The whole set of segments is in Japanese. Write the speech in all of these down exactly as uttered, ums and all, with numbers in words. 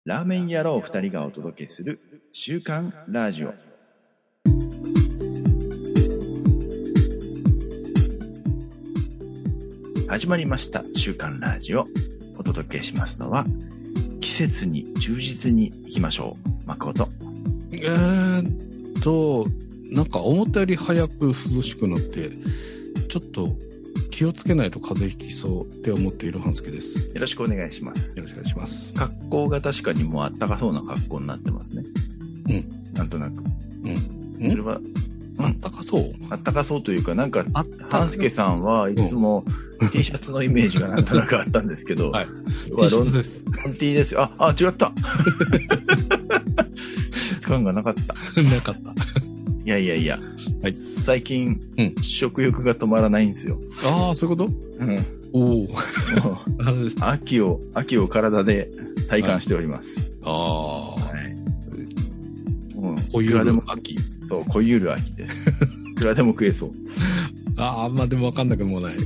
ラーメン野郎二人がお届けする週刊ラジオ。始まりました週刊ラジオ。お届けしますのは、季節に忠実にいきましょう。誠。 えーっと、なんか思ったより早く涼しくなって、ちょっと気をつけないと風邪ひきそうって思っている半助です。 よろしくお願いします。 よろしくお願いします。 格好が確かにもうあったかそうな格好になってますね。 うん。 なんとなく。 うん。 それは、 あったかそうあったかそうというか、なんか、半助さんはいつも T シャツのイメージがなんとなくあったんですけど、 はい。 T シャツです。 ロン T ですよ。あ、あ、違った。季節感がなかった。 なかった。 いやいやいや、はい、最近、うん、食欲が止まらないんですよ。 ああ、そういうこと？ うん。 おお。 秋を、秋を体で体感しております。 はい、ああ。はい。 うん。 濃ゆる秋。 そう、濃ゆる秋です。いくらでも食えそう。 ああ、まあでもわかんなくもない。うん。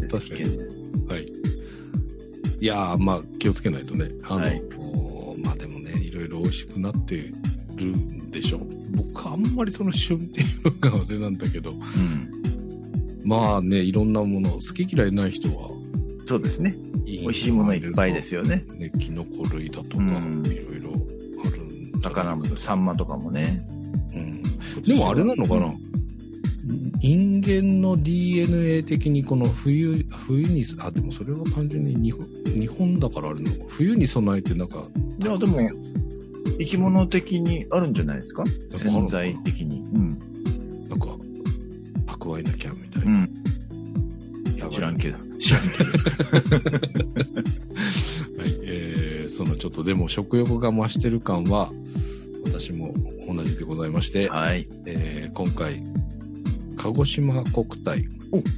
確かに。 はい。いやー、まあ気をつけないとね。あの、はい、まあでもね、いろいろ美味しくなってるんでしょう。僕あんまりその旬っていうのがあれなんだけど、うん、まあね、いろんなもの好き嫌いない人はそうですね、美味しいものいっぱいですよね。 ね、キノコ類だとか、うん、いろいろあるんだ。 魚もサンマとかもね、 うん、でもあれなのかな、うん、人間の ディーエヌエー 的にこの冬冬にあでもそれは単純に日本日本だからあれの冬に備えてなんかいやでも生き物的にあるんじゃないですか、潜在的に。うん。 なんか、蓄えなきゃみたいな。うん。 やばい知らんけど。知らんけど。 はい。えー、そのちょっとでも食欲が増してる感は、私も同じでございまして、 はい。 えー、今回、鹿児島国体、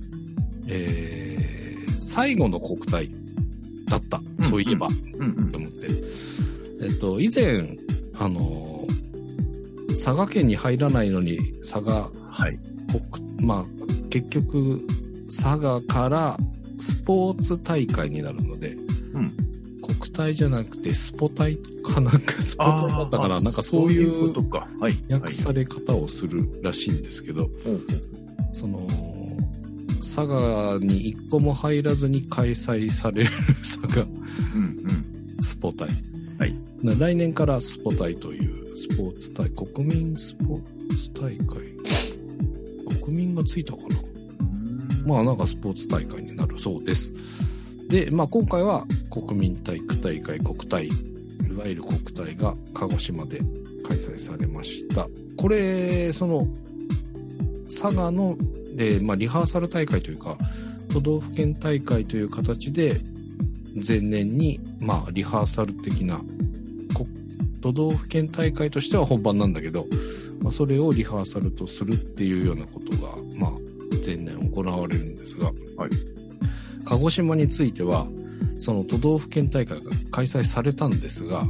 えー、最後の国体だった。うん、そういえば、うんうん、と思って。えっと、以前、あのー、佐賀県に入らないのに、佐賀、 はい。 まあ、結局、佐賀からスポーツ大会になるので、うん、国体じゃなくてスポ体かなんか、スポ体だったから、なんかそういう訳され方をするらしいんですけど、はいはい、その、佐賀に一個も入らずに開催される佐賀、うんうん、スポ体。はい、来年からスポ大というスポーツ大国民スポーツ大会国民がついたかな、まあなんかスポーツ大会になるそうです。で、まあ今回は国民体育大会国体、いわゆる国体が鹿児島で開催されました。これその佐賀ので、まあ、リハーサル大会というか都道府県大会という形で前年に、まあ、リハーサル的な都道府県大会としては本番なんだけど、まあ、それをリハーサルとするっていうようなことが、まあ、前年行われるんですが、はい、鹿児島についてはその都道府県大会が開催されたんですが、うん、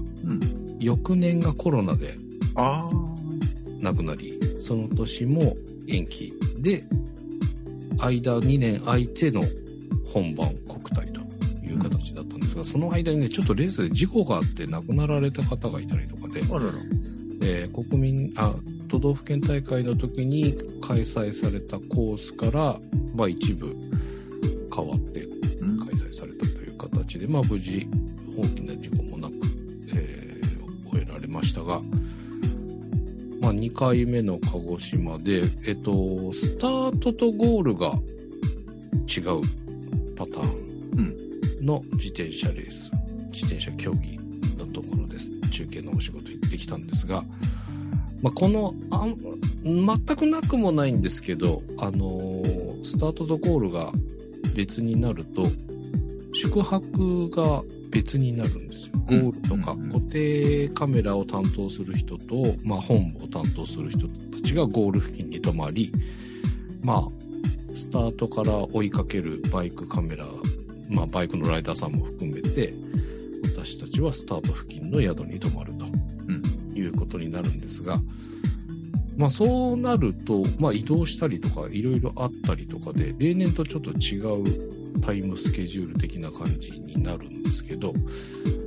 翌年がコロナで亡くなり、その年も延期で間にねん空いての本番国体という形だったんですが、その間にねちょっとレースで事故があって亡くなられた方がいたりとかで、あらら、えー、国民あ都道府県大会の時に開催されたコースから、まあ、一部変わって開催されたという形で、うん、まあ、無事大きな事故もなく、えー、終えられましたが、まあ、にかいめの鹿児島で、えっと、スタートとゴールが違うパターンの自転車レース、自転車競技のところです。中継のお仕事行ってきたんですが、まあ、このあ全くなくもないんですけど、あのー、スタートとゴールが別になると宿泊が別になるんですよ。ゴールとか固定カメラを担当する人と、まあ、本部を担当する人たちがゴール付近に泊まり、まあ、スタートから追いかけるバイクカメラ、まあ、バイクのライダーさんも含めて私たちはスタート付近の宿に泊まると、うん、いうことになるんですが、まあ、そうなると、まあ、移動したりとかいろいろあったりとかで例年とちょっと違うタイムスケジュール的な感じになるんですけど、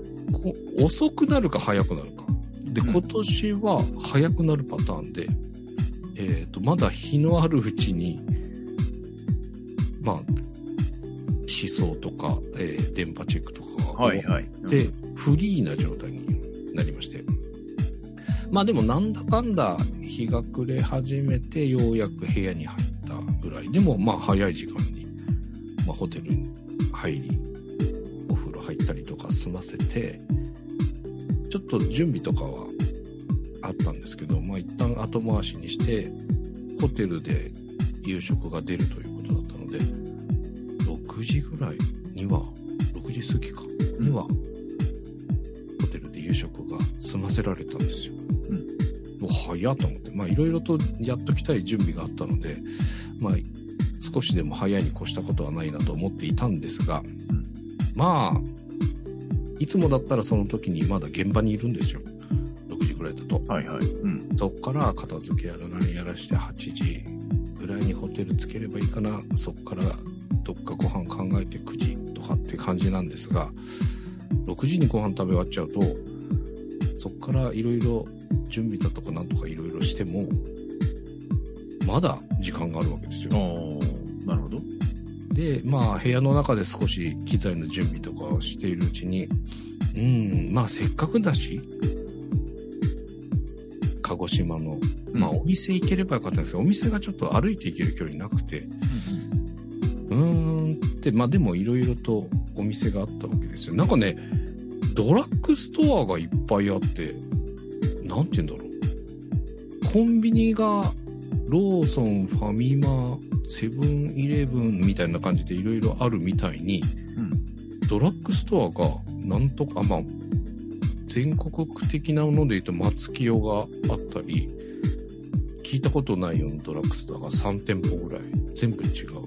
遅くなるか早くなるか。で、今年は早くなるパターンで、うん、えっと、まだ日のあるうちに、まあ、思想とか、えー、電波チェックとかが終わって、フリーな状態になりまして。まあでもなんだかんだ日が暮れ始めてようやく部屋に入ったぐらい。でもまあ早い時間に、まあホテルに入り、お風呂入ったりとか済ませて、ちょっと準備とかはあったんですけど、まあ一旦後回しにして、ホテルで夕食が出るということだったので、ろくじぐらいには、ろくじ過ぎか、には、ホテルで夕食が済ませられたんですよ。うん。もう早っと思って、まあいろいろとやっときたい準備があったので、まあ少しでも早いに越したことはないなと思っていたんですが、うん、まあ、いつもだったらその時にまだ現場にいるんですよ。ろくじぐらいだと。はいはい。うん。そっから片付けやら何やらしてはちじぐらいにホテルつければいいかな。そっからどっかご飯考えてくじとかって感じなんですが、ろくじにご飯食べ終わっちゃうと、そっからいろいろ準備だとかなんとかいろいろしても、まだ時間があるわけですよ。 なるほど。 で、まあ部屋の中で少し機材の準備とかをしているうちに、うん、まあせっかくだし、鹿児島の、まあお店行ければよかったんですけど、お店がちょっと歩いて行ける距離なくて、うん、うーんって、まあでもいろいろとお店があったわけですよ。なんかね、ドラッグストアがいっぱいあって、なんて言うんだろう。コンビニがローソン、ファミマ、セブンイレブンみたいな感じでいろいろあるみたいに、うん、ドラッグストアがなんとか、まあ、全国区的なもので言うと松清があったり、聞いたことないようなドラッグストアがさん店舗ぐらい全部違う。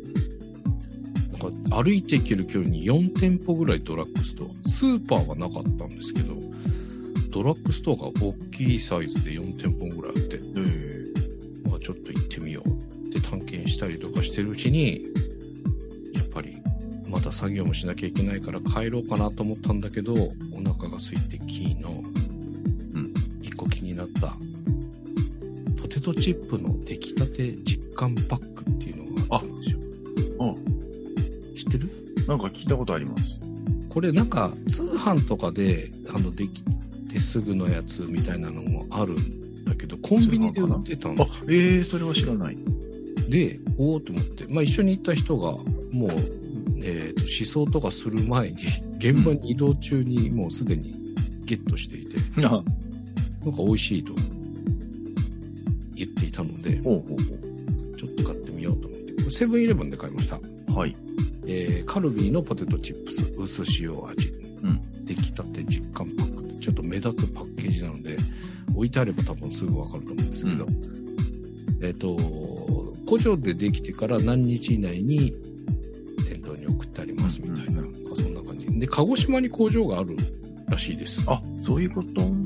なんか歩いて行ける距離によん店舗ぐらいドラッグストア。スーパーはなかったんですけど、ドラッグストアが大きいサイズでよん店舗ぐらいあって、まあ、ちょっと行ってみようって探検したりとかしてるうちに、やっぱりまだ作業もしなきゃいけないから帰ろうかなと思ったんだけど、お腹が空いてキーの、うん、一個気になったポテトチップの出来たて実感パックっていうのがあったんですよ。ああ、知ってる？ なんか聞いたことあります。 これなんか通販とかであのできてすぐのやつみたいなのもあるんだけど、コンビニで売ってたんです。 あ、ええー、それは知らない。 で、おおと思って、まあ一緒に行った人がもう、えっと、思想とかする前に、現場に移動中にもうすでにゲットしていて、うん、なんか美味しいと言っていたので、ほうほうほう、ちょっと買ってみようと思って、これセブンイレブンで買いました。はい。えー、カルビーのポテトチップス、薄塩味。うん。出来たて実感パックってちょっと目立つパッケージなので、置いてあれば多分すぐわかると思うんですけど、うん、えっと、工場でできてから何日以内に店頭に送ってありますみたいな、うん、そんな感じで、鹿児島に工場があるらしいです。 あ、そういうこと？ うん。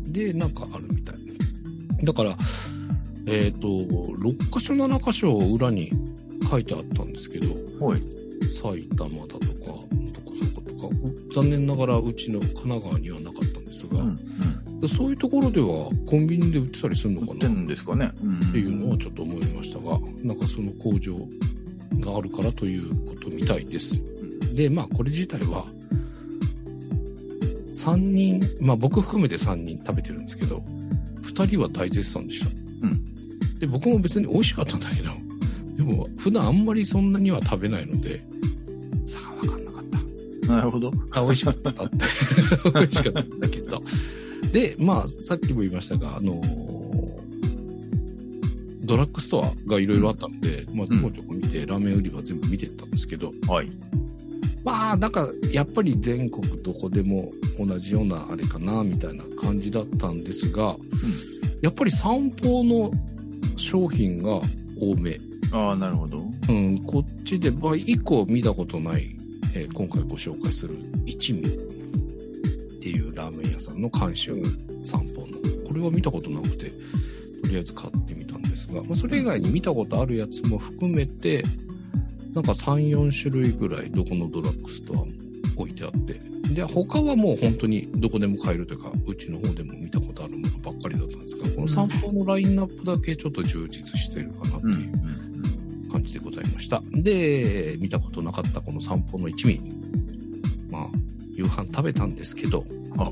で、なんかあるみたい。だから、えっと、ろっかしょななかしょ裏に書いてあったんですけど、はい、埼玉だとか、どこそことか、残念ながらうちの神奈川にはなかったんですが、うんうん、そういうところではコンビニで売ってたりするのかな？売ってるんですかね、うんうん、 っていうのはちょっと思いましたが、なんかその工場があるからということみたいです。うん、で、まあこれ自体は、さんにん、まあ僕含めてさんにん食べてるんですけど、ふたりは大絶賛でした。うん。で、僕も別に美味しかったんだけど、でも普段あんまりそんなには食べないので、差が分かんなかった。 なるほど。 あ、美味しかったって。美味しかったんだけど。で、まあ、さっきも言いましたが、あのー、ドラッグストアがいろいろあったので、うん、まあ、ちょこちょこ見て、うん、ラーメン売り場全部見てったんですけど、はい。まあ、だから、やっぱり全国どこでも同じようなあれかな、みたいな感じだったんですが、うん、やっぱり三宝の商品が多め。 ああ、なるほど。 うん、こっちで、まあ、一個見たことない、えー、今回ご紹介する一味っていうラーメン屋さんの監修三宝の。これは見たことなくて、とりあえず買ってみたんですが、まあ、それ以外に見たことあるやつも含めて、なんかさん、よんしゅるいぐらいどこのドラッグストアも置いてあって、 で、他はもう本当にどこでも買えるというか、うちの方でも見たことあるものばっかりだったんですが、この散歩のラインナップだけちょっと充実してるかなっていう感じでございました。で、見たことなかったこの散歩の一味。まあ、夕飯食べたんですけど、あ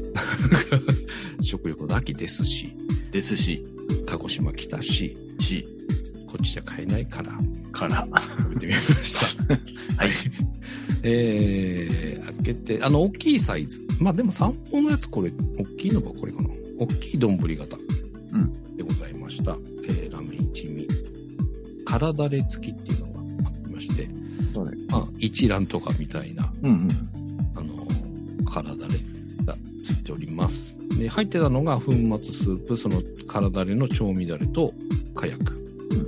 食欲の秋ですし、 ですし、 鹿児島来たし、 し、 こっちじゃ買えないから、 から、 食べてみました。はい。えー、開けて、あの、大きいサイズ。まあでも散歩のやつ、これ、大きいのがこれかな。大きい丼型。うん。でございました。えー、ラーメン一味。辛だれ付きっていうのがありまして、 そうね。 まあ、一蘭とかみたいな、 うんうん。 あの、辛だれがついております。で、入ってたのが粉末スープ、その辛だれの調味だれと、かやく。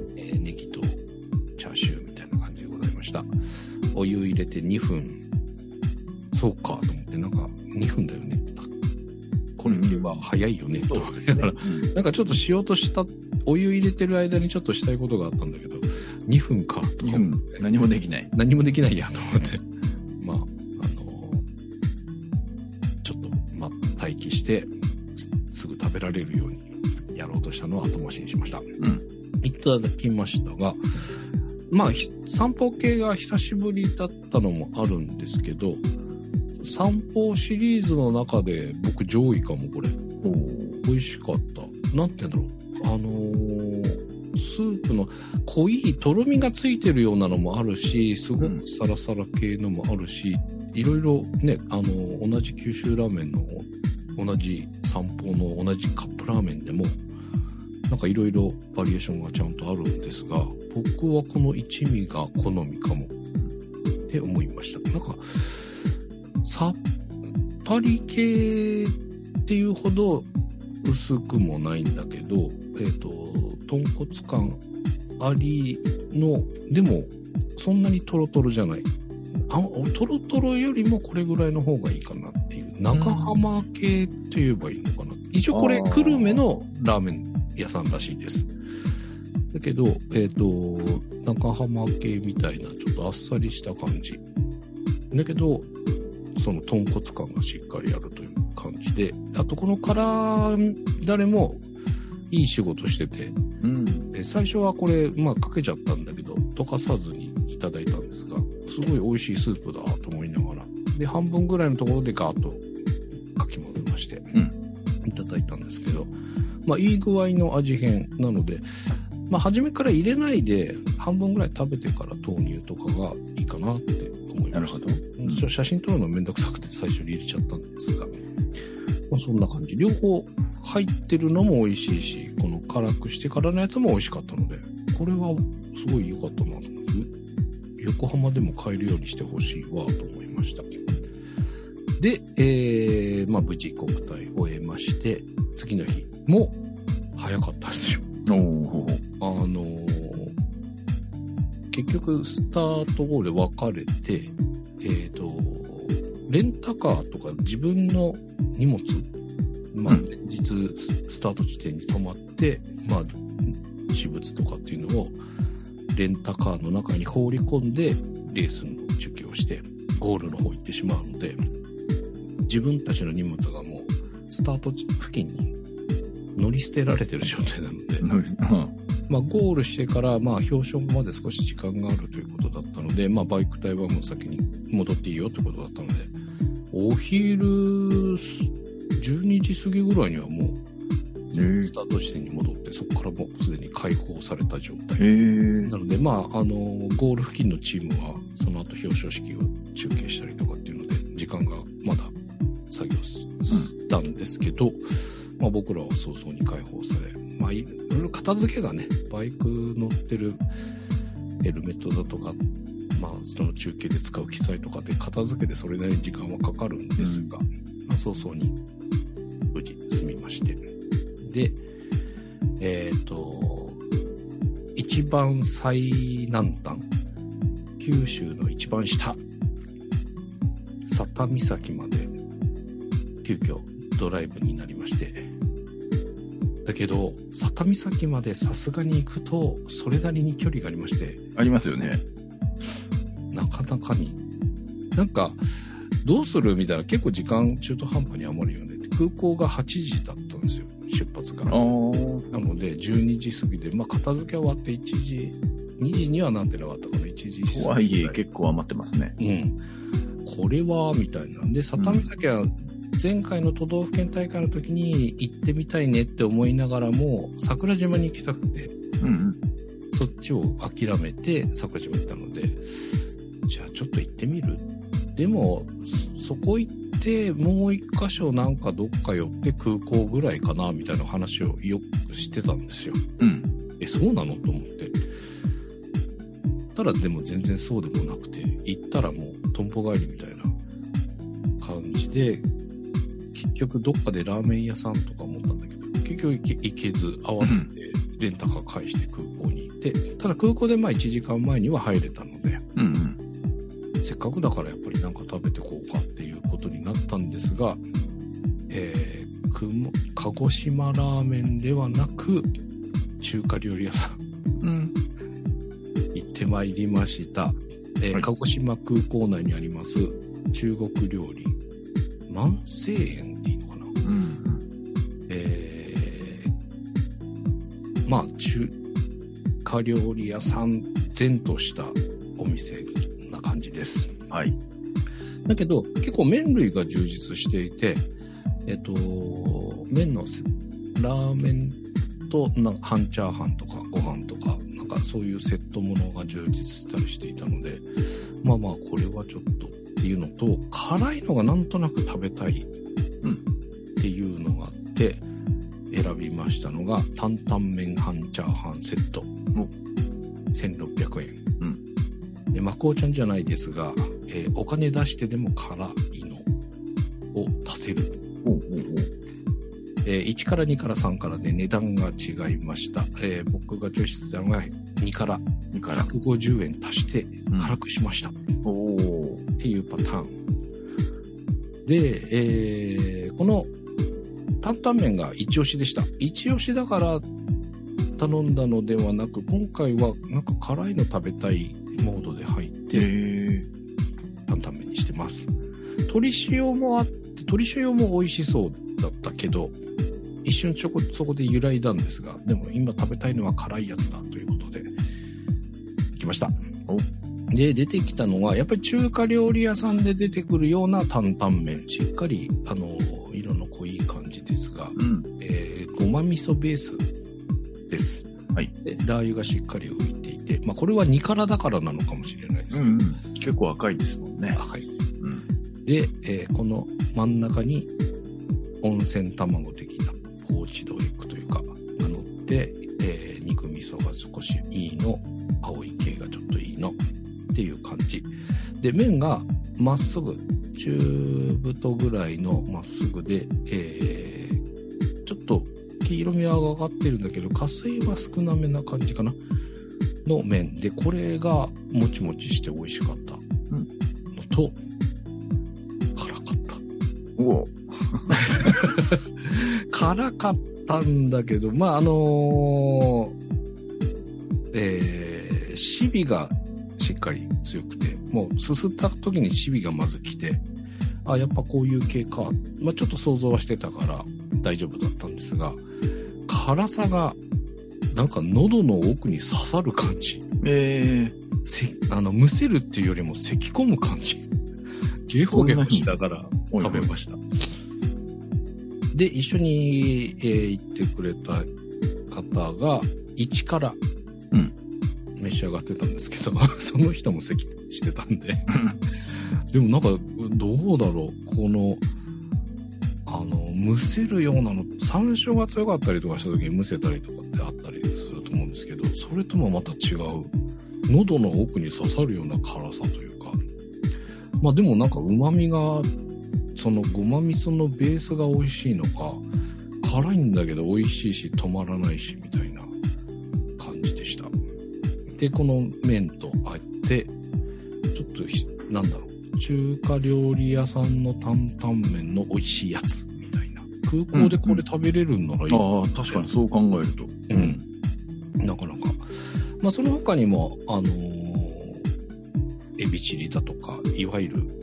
お湯入れてにふん。そうかと思って、なんかにふんだよね。これ見れば早いよね、と思ってたら、なんかちょっとしようとした、お湯入れてる間にちょっとしたいことがあったんだけど、にふんかと思って。 何もできない。 何もできないやと思って。まあ、あのー、ちょっと、まあ、待機して、すぐ食べられるようにやろうとしたのを後回しにしました。うん。いただきましたが、まあ、散歩系が久しぶりだったのもあるんですけど、散歩シリーズの中で僕上位かもこれ。美味しかった。なんて言うんだろう。あのー、スープの濃いとろみがついてるようなのもあるし、すごくサラサラ系のもあるし、いろいろね、あのー、同じ九州ラーメンの同じ散歩の同じカップラーメンでも、なんかいろいろバリエーションがちゃんとあるんですが、僕はこの一味が好みかもって思いました。なんかさっぱり系っていうほど薄くもないんだけど、えっと豚骨感ありのでもそんなにトロトロじゃない。あ、トロトロよりもこれぐらいの方がいいかなっていう中浜系って言えばいいのかな。一応これ久留米のラーメン屋さんらしいです。だけど、えっと、中浜系みたいな、ちょっとあっさりした感じ。だけど、その豚骨感がしっかりあるという感じで、あとこの辛だれもいい仕事してて、うん、で最初はこれ、まあかけちゃったんだけど、溶かさずにいただいたんですが、すごい美味しいスープだと思いながら、で、半分ぐらいのところでガーッとかき混ぜまして、うん、いただいたんですけど、まあいい具合の味変なので、まあ、初めから入れないで半分ぐらい食べてから豆乳とかがいいかなって思いました。なるほど。ちょ写真撮るのめんどくさくて最初に入れちゃったんですが、まあ、そんな感じ。両方入ってるのも美味しいし、この辛くしてからのやつも美味しかったので、これはすごい良かったなと思って、横浜でも買えるようにしてほしいわと思いました。で、えー、まあ無事国体を終えまして、次の日も早かったんですよ。おあのー、結局スタートゴールで分かれて、えっと、レンタカーとか自分の荷物、まあ、連日スタート地点に泊まって、まあ、私物とかっていうのをレンタカーの中に放り込んでレースの中継をしてゴールの方行ってしまうので、自分たちの荷物がもうスタート付近に乗り捨てられてる状態なので、うん、まあゴールしてからまあ表彰まで少し時間があるということだったので、まあバイク隊はもう先に戻っていいよということだったので、お昼じゅうにじ過ぎぐらいにはもうスタート地点に戻って、そこからもうすでに解放された状態なので、まああのゴール付近のチームはその後表彰式を中継したりとかっていうので時間がまだ作業したんですけど、うん、まあ、僕らは早々に解放され、まあ、いろいろ片付けがね、バイク乗ってるヘルメットだとか、まあ、その中継で使う機材とかで片付けでそれなりに時間はかかるんですが、うん、まあ、早々に無事済みまして。で、えっと、一番最南端、九州の一番下、佐多岬まで急遽ドライブになりまして、だけど佐多岬までさすがに行くとそれなりに距離がありまして、 ありますよね。 なかなかになんかどうするみたいな、結構時間中途半端に余るよねって。空港がはちじだったんですよ、出発から。なのでじゅうにじ過ぎで、まあ片付け終わっていちじ、にじにはなってなかったかな、いちじ過ぎ。 とはいえ結構余ってますね。 うん。これは、みたいなんで、佐多岬は前回の都道府県大会の時に行ってみたいねって思いながらも、桜島に行きたくて、うんうん、そっちを諦めて桜島行ったので、じゃあちょっと行ってみる。でも、そこ行って、もう一箇所なんかどっか寄って空港ぐらいかな、みたいな話をよくしてたんですよ。うん。え、そうなのと思って。ただでも全然そうでもなくて、行ったらもうとんぼ帰りみたいな感じで、結局どっかでラーメン屋さんとか思ったんだけど、結局行けず合わせてレンタカー返して空港に行って、ただ空港でまあいちじかんまえには入れたので、うんうん、せっかくだからやっぱりなんか食べてこうかっていうことになったんですが、えー、くも鹿児島ラーメンではなく中華料理屋さん、うん、行ってまいりました、えーはい、鹿児島空港内にあります中国料理万世園でいいのかな、うん、えー、まあ中華料理屋さん前としたお店な感じです。はい。だけど結構麺類が充実していて、えっと麺のラーメンとな半チャーハンとかご飯とかなんかそういうセットものが充実したりしていたので、まあまあこれはちょっとっていうのと、辛いのがなんとなく食べたいっていうのがあって選びましたのが担々麺半チャーハンセットせんろっぴゃくえん、うん、でまこうちゃんじゃないですが、えー、お金出してでも辛いのを足せる。おうおうおう、えー、いちからにからさんからで値段が違いました。えー、僕がチョイスしたのがにからひゃくごじゅうえん足して辛くしました、うん、おっていうパターンで、えー、この担々麺が一押しでした。一押しだから頼んだのではなく、今回はなんか辛いの食べたいモードで入って担々麺にしてます。鶏塩もあって、鶏塩も美味しそうだったけど一瞬ちょこそこで揺らいだんですが、でも今食べたいのは辛いやつだということで行きました。で出てきたのはやっぱり中華料理屋さんで出てくるような担々麺、しっかりあの色の濃い感じですが、うん、えー、ごま味噌ベースです。はい。でラー油がしっかり浮いていて、まあこれはに辛だからなのかもしれないですけど、うんうん、結構赤いですもんね。赤い。うん、で、えー、この真ん中に温泉卵的なポーチドエッグというかが乗って、えー、肉味噌が少しいいの、青い系がちょっといいのっていう感じで、麺がまっすぐ中太ぐらいのまっすぐで、えー、ちょっと黄色みは上がってるんだけど加水は少なめな感じかなの麺で、これがもちもちして美味しかったのと、うん、辛かった。お辛かったんだけど、まああのー、えー、シビがしっかり強くて、もうすすった時にシビがまず来て、あ、やっぱこういう系か、まあちょっと想像はしてたから大丈夫だったんですが、辛さがなんか喉の奥に刺さる感じ。えー、せあのむせるっていうよりも咳込む感じ。ゲホゲホしながら食べました。で一緒に、えー、行ってくれた方がいちから召し上がってたんですけど、うん、その人も咳してたんででもなんかどうだろう、このあのむせるようなの、山椒が強かったりとかした時にむせたりとかってあったりすると思うんですけど、それともまた違う喉の奥に刺さるような辛さというか、まあでもなんか旨味が、そのごま味噌のベースが美味しいのか、辛いんだけど美味しいし止まらないしみたいな感じでした。でこの麺とあってちょっとなんだろう、中華料理屋さんの担々麺の美味しいやつみたいな、空港でこれ食べれるんならいい、うん、ああ確かにそう考えると、うん、なかなか、まあその他にもあのー、エビチリだとかいわゆる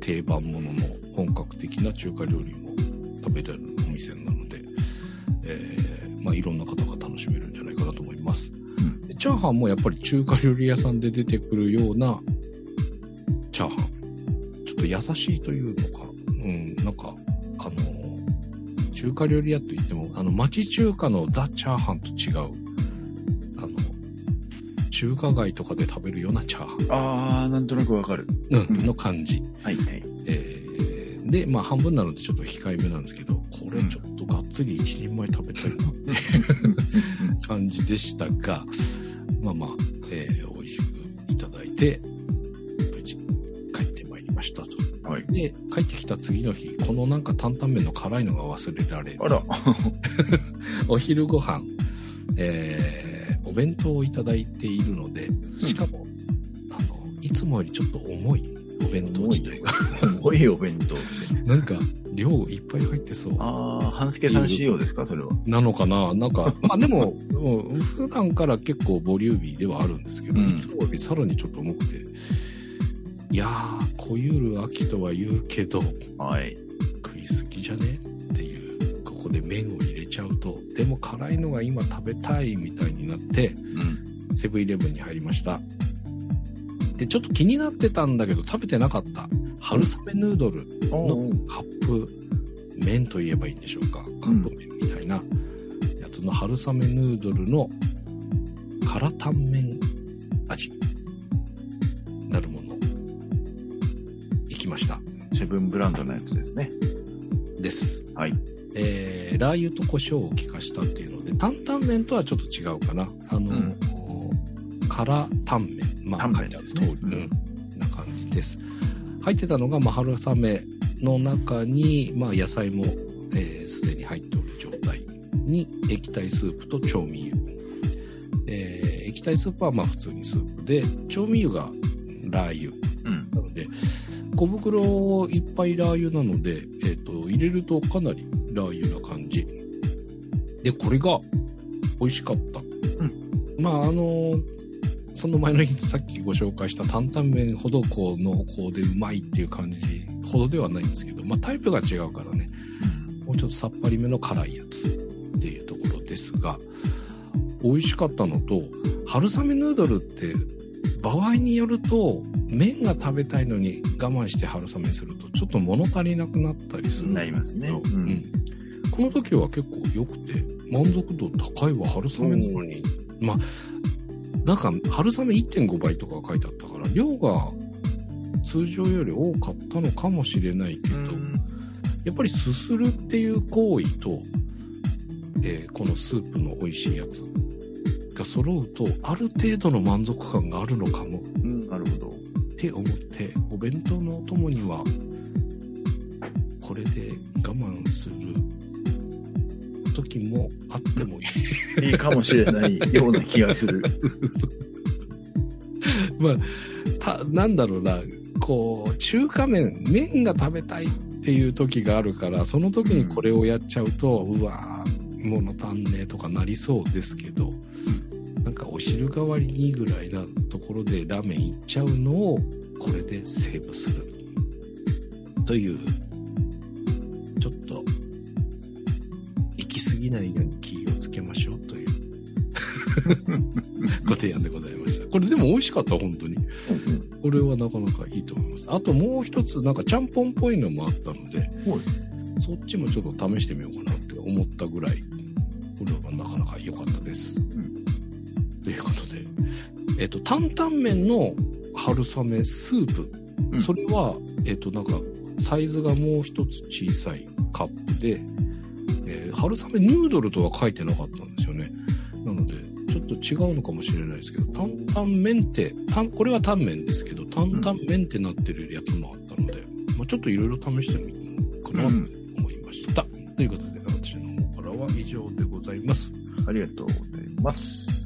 定番ものの本格的な中華料理も食べれるお店なので、えー、まあいろんな方が楽しめるんじゃないかなと思います。うん、でチャーハンもやっぱり中華料理屋さんで出てくるようなチャーハン。ちょっと優しいというのか、うん、なんか、あのー、中華料理屋といっても、あの、町中華のザ・チャーハンと違う、あの、中華街とかで食べるようなチャーハン。 あー、なんとなくわかる。 うん、の感じ。 はいはい。 えー、で、まあ半分なのでちょっと控えめなんですけど、これちょっとがっつり一人前食べたいなっていう感じでしたが、まあまあ、えー、美味しくいただいて、無事帰ってまいりましたと。はい。で、帰ってきた次の日、このなんか担々麺の辛いのが忘れられず、 あらお昼ご飯、えー、お弁当をいただいているので、しかも、うん、あの、いつもよりちょっと重いお弁当自体が。 重いお弁当って。 なんか、量いっぱい入ってそう。 ああ、半助さん仕様ですか、それは。 なのかななんか、まあでも、普段から結構ボリューミーではあるんですけど、うん、いつもよりさらにちょっと重くて、いやー、こゆる秋とは言うけど、はい、食いすぎじゃねっていう、ここで麺を入れちゃうと、でも辛いのが今食べたいみたいになって、うん、セブンイレブンに入りました。で、ちょっと気になってたんだけど、食べてなかった、春雨ヌードルのカップ麺と言えばいいんでしょうか。カップ麺みたいなやつの春雨ヌードルの辛タン麺味なるもの、行きました。 セブンブランドのやつですね。 です。 はい。 えー、ラー油と胡椒を効かしたっていうので、担々麺とはちょっと違うかな。あの、うん、辛タン麺。まあ、書いてある通り、うん、な感じです。入ってたのが、まあ、春雨の中に、まあ、野菜も、えー、すでに入っておる状態に、液体スープと調味油。えー、液体スープは、まあ、普通にスープで、調味油がラー油。うん、なので、小袋いっぱいラー油なので、えっと、入れるとかなりラー油な感じ。で、これが美味しかった。うん、まあ、あのー、その前の日さっきご紹介した担々麺ほどこう濃厚でうまいっていう感じほどではないんですけど、まあタイプが違うからね、もうちょっとさっぱりめの辛いやつっていうところですが、美味しかったのと、春雨ヌードルって場合によると麺が食べたいのに我慢して春雨にするとちょっと物足りなくなったりするんですけど、なりますね。うん。この時は結構良くて満足度高いわ春雨なのに、まあなんか春雨 いってんご 倍とか書いてあったから量が通常より多かったのかもしれないけど、やっぱりすするっていう行為と、えー、このスープの美味しいやつが揃うとある程度の満足感があるのかも、うん、なるほどって思って、お弁当のお供にはこれで我慢する時もあってもいいいいかもしれないような気がするまあたなんだろうな、こう中華麺麺が食べたいっていう時があるから、その時にこれをやっちゃうと、うん、うわー物足んねえとかなりそうですけど、なんかお汁代わりにぐらいなところでラーメンいっちゃうのをこれでセーブするというちょっと行き過ぎないように気をつけましょうというご提案でございました。これでも美味しかった、本当に。これはなかなかいいと思います。あともう一つ、なんかちゃんぽんっぽいのもあったので、そっちもちょっと試してみようかなって思ったぐらい、これはなかなか良かったです。うん、ということで、えっと、担々麺の春雨スープ、うん、それは、えっと、なんか、サイズがもう一つ小さいカップで、えー、春雨ヌードルとは書いてなかったんですよね。なので、ちょっと違うのかもしれないですけど、担々麺って、これはタンメンですけど、担々麺ってなってるやつもあったので、まあ、ちょっといろいろ試してみようかなと思いました。うん、ということで、私の方からは以上でございます。 ありがとうございます。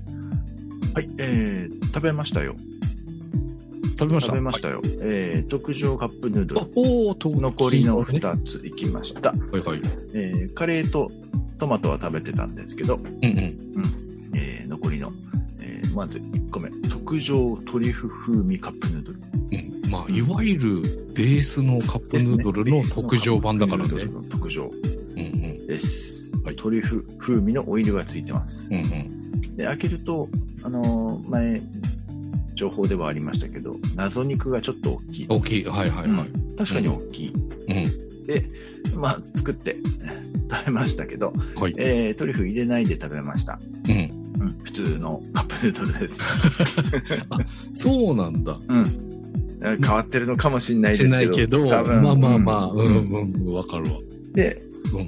はい、えー、食べましたよ。 食べました食べましたよ。はい、えー、特上カップヌードル。おー、残りのふたついきました。はいはい。えー、カレーとトマトは食べてたんですけど、うんうん。うん、えー、残りの、えー、まずいっこめ、特上トリュフ風味カップヌードル。うん。 まあ、いわゆるベースのカップヌードルの特上版だからね。 の特上です、はい。トリュフ風味のオイルがついてます。うんうん、で開けると、あのー、前、情報ではありましたけど、謎肉がちょっと大きい。 大きい。はいはいはい。 うん、確かに大きい。うん、で、まあ、作って食べましたけど、はい、えー、トリュフ入れないで食べました。うん。うん、普通のカップヌードルです。 あ、そうなんだ。 うん。変わってるのかもしれないですけど。 しないけど、まあまあまあ、うんうんうん、わかるわ。 で、うん、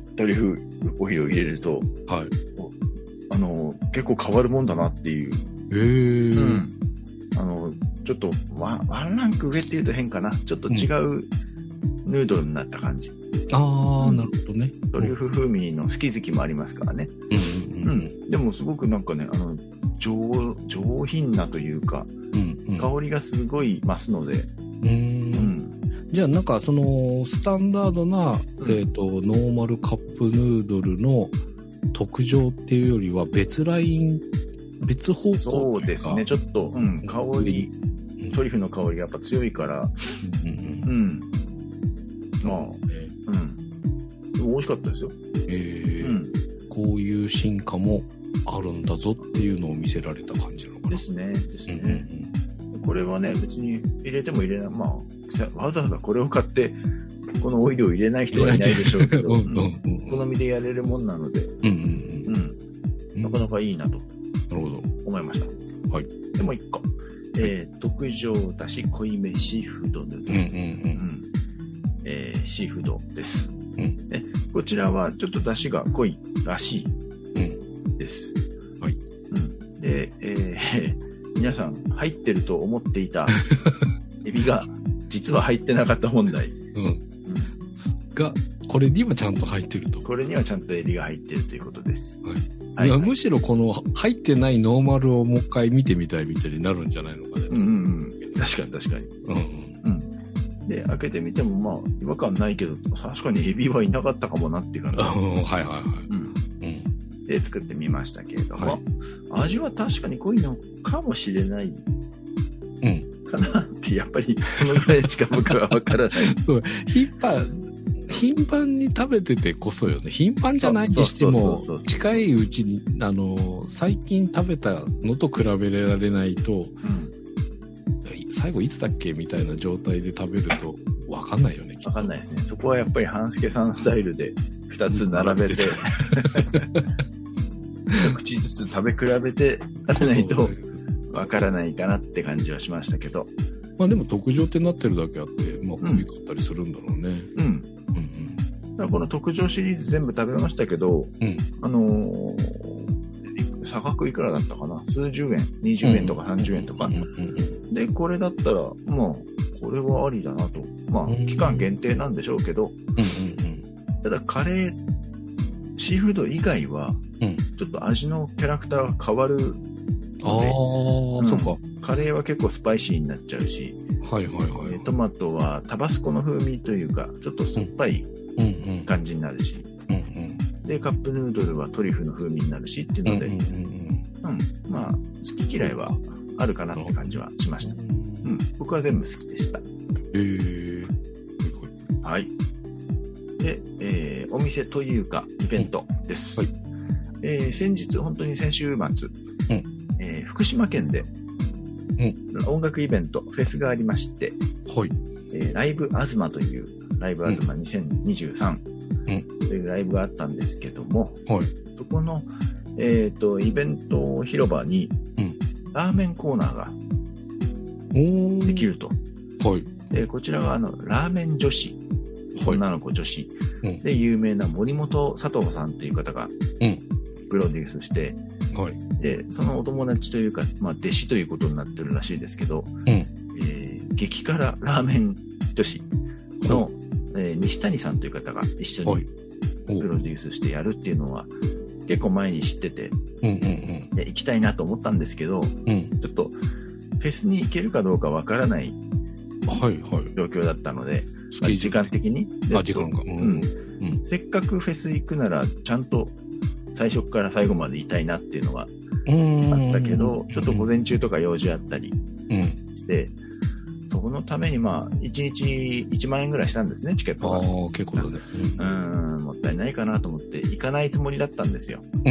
トリュフオイルを入れると、はい。あの、結構変わるもんだなっていう。へー。うん。あの、ちょっとワン、ワンランク上っていうと変かな。ちょっと違うヌードルになった感じ。 うん、ああ、なるほどね。 トリュフ風味の好き好きもありますからね。うんうんうん。うん、でもすごくなんかね、あの、上、上品なというか、うんうん、香りがすごい増すので。うん。うん、 じゃあなんかその、スタンダードな、うん、えっと、ノーマルカップヌードルの特上っていうよりは別ライン、別方向。 そうですね。ちょっと、うん、香り、トリュフの香りがやっぱ強いから、うんうんうん、まあ、えー、うん。でも美味しかったですよ。 えーうん、こういう進化もあるんだぞっていうのを見せられた感じなのかな。 ですね。ですね、うんうん。これはね、別に入れても入れない。まあ、わざわざこれを買って、このオイルを入れない人はいないでしょうけど、うんうんうん、好みでやれるもんなので、うんうんうん、なかなかいいなと。 なるほど。 思いました。はい。でもう一個。えー、特上だし濃いめシーフードヌードル。うんうんうんうんえー、シーフードです、うんね。こちらはちょっとだしが濃いらしいです。うん、はい。うん、で、えー、皆さん入ってると思っていたエビが実は入ってなかった問題。うんうん、 が、これにはちゃんと入ってると。 これにはちゃんとエビが入ってるということです。はいはいはい、むしろこの入ってないノーマルをもう一回見てみたいみたいになるんじゃないのかね。うんうんうん。 確かに確かに。うんうん。で、開けてみてもまあ違和感ないけど、確かにエビはいなかったかもなっていう感じ。はいはいはい。うん。うん、で、作ってみましたけれども、はい、味は確かに濃いのかもしれない。うん。かなって、やっぱりそのぐらいしか僕はわからない。 そう。頻繁、頻繁に食べててこそよね。頻繁じゃないにしても、近いうちに、あの、最近食べたのと比べられないと、うん、最後いつだっけみたいな状態で食べると分かんないよね。 分かんないですね。そこはやっぱり半助さんスタイルで二つ並べて、一口ずつ食べ比べて食べないと分からないかなって感じはしましたけど。 まあでも特上ってなってるだけあって、まあ濃いかったりするんだろうね。うん。うんうん、この特上シリーズ全部食べましたけど、うん、あのー、差額いくらだったかな数十円、にじゅうえんとかさんじゅうえんとか。うんうん、で、これだったら、まあ、これはありだなと。まあ、期間限定なんでしょうけど、うんうんうん、ただカレー、シーフード以外は、ちょっと味のキャラクターが変わるので、ああ、うん、そっか。カレーは結構スパイシーになっちゃうし、はいはいはい、トマトはタバスコの風味というか、ちょっと酸っぱい感じになるし、うんうん、で、カップヌードルはトリュフの風味になるしっていうので、うん、うんうん、まあ、好き嫌いはあるかなって感じはしました。うん、僕は全部好きでした。へー。はい。で、えー、お店というか、イベントです。うんはいえー、先日、本当に先週末、うんえー、福島県で、うん、音楽イベント、フェスがありまして、はいえー、ライブアズマという、ライブアズマにせんにじゅうさんというライブがあったんですけども、はい、そこの、えーと、イベント広場に、うん、ラーメンコーナーができると。はいえー、こちらはあのラーメン女子、はい、女の子女子で有名な森本佐藤さんという方がプロデュースして、はい、でそのお友達というか、まあ、弟子ということになってるらしいですけど、うんえー、激辛ラーメン女子の、はいえー、西谷さんという方が一緒にプロデュースしてやるっていうのは結構前に知ってて、うんうんうん、で行きたいなと思ったんですけど、うん、ちょっとフェスに行けるかどうかわからない状況だったので、はいはいまあ、時間的にあ時間か、うんうんうん、せっかくフェス行くならちゃんと最初から最後までいたいなっていうのはあったけど、ちょっと午前中とか用事あったりして、うん、 そこのためにまあいちにちいちまんえんぐらいしたんですね、チケットが。 ああ、結構だね。 うん、うんもったいないかなと思って行かないつもりだったんですよ。 うんうんうん。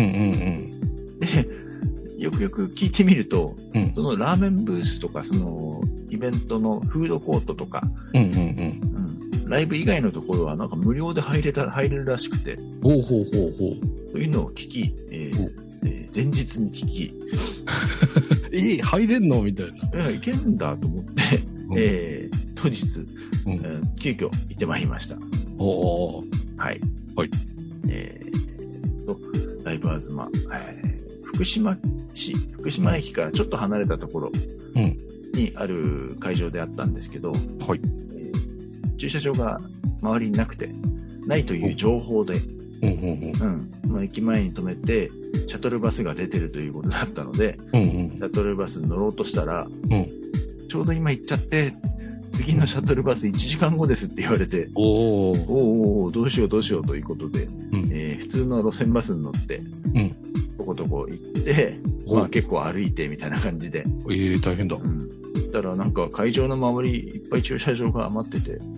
で、よくよく聞いてみると、 うん、 そのラーメンブースとか、そのイベントのフードコートとか、 うんうんうんうん、ライブ以外のところはなんか無料で入れた、入れるらしくて、 ほうほうほうほう。 というのを聞き、えーえー、前日に聞き、 えー、入れんのみたいな。 えー、いけんだと思って、うん、えー、当日、うんえー、急遽行ってまいりました。 おー。 はい。 はい。 えー、と、ライブアズマ、えー、福島市、福島駅からちょっと離れたところにある会場であったんですけど、 はい。 えー、駐車場が周りになくて、ないという情報で、 うんうんうんうんまあ、駅前に止めて、シャトルバスが出てるということだったので、 うんうん、 シャトルバスに乗ろうとしたら、 うん、 ちょうど今行っちゃって、次のシャトルバスいちじかんごですって言われて、 おーおおどうしようどうしようということで、 うんえー、普通の路線バスに乗って、うん、とことこ行って、まあ、結構歩いてみたいな感じで。 えー、大変だ。 うん。そしたらなんか会場の周りいっぱい駐車場が余ってて。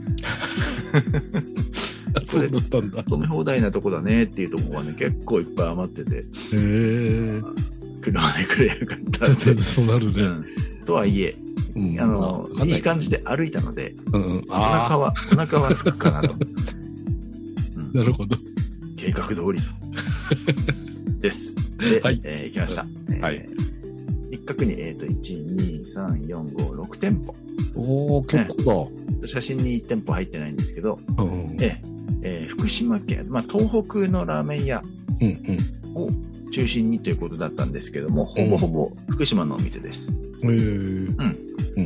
そうだったんだ。 止め放題なとこだねっていうところがね、結構いっぱい余ってて。へー。 車でくれよかったちょっとそうなるね。 うん、とはいえ、うん、あの、いい感じで歩いたので、うんうん、お腹は、お腹はすくかなと。 うん、なるほど。 計画通りです。で、はい、えー、行きました。 はい。 えー、一角に、えっ、ー、と、いち、に、さん、よん、ご、ろく店舗。 おー、結構だ、ね。写真にいち店舗入ってないんですけど、 うん、 えーえー、福島県、まあ、東北のラーメン屋を中心にということだったんですけども、うん、ほぼほぼ福島のお店です。 へー。うん。 うん。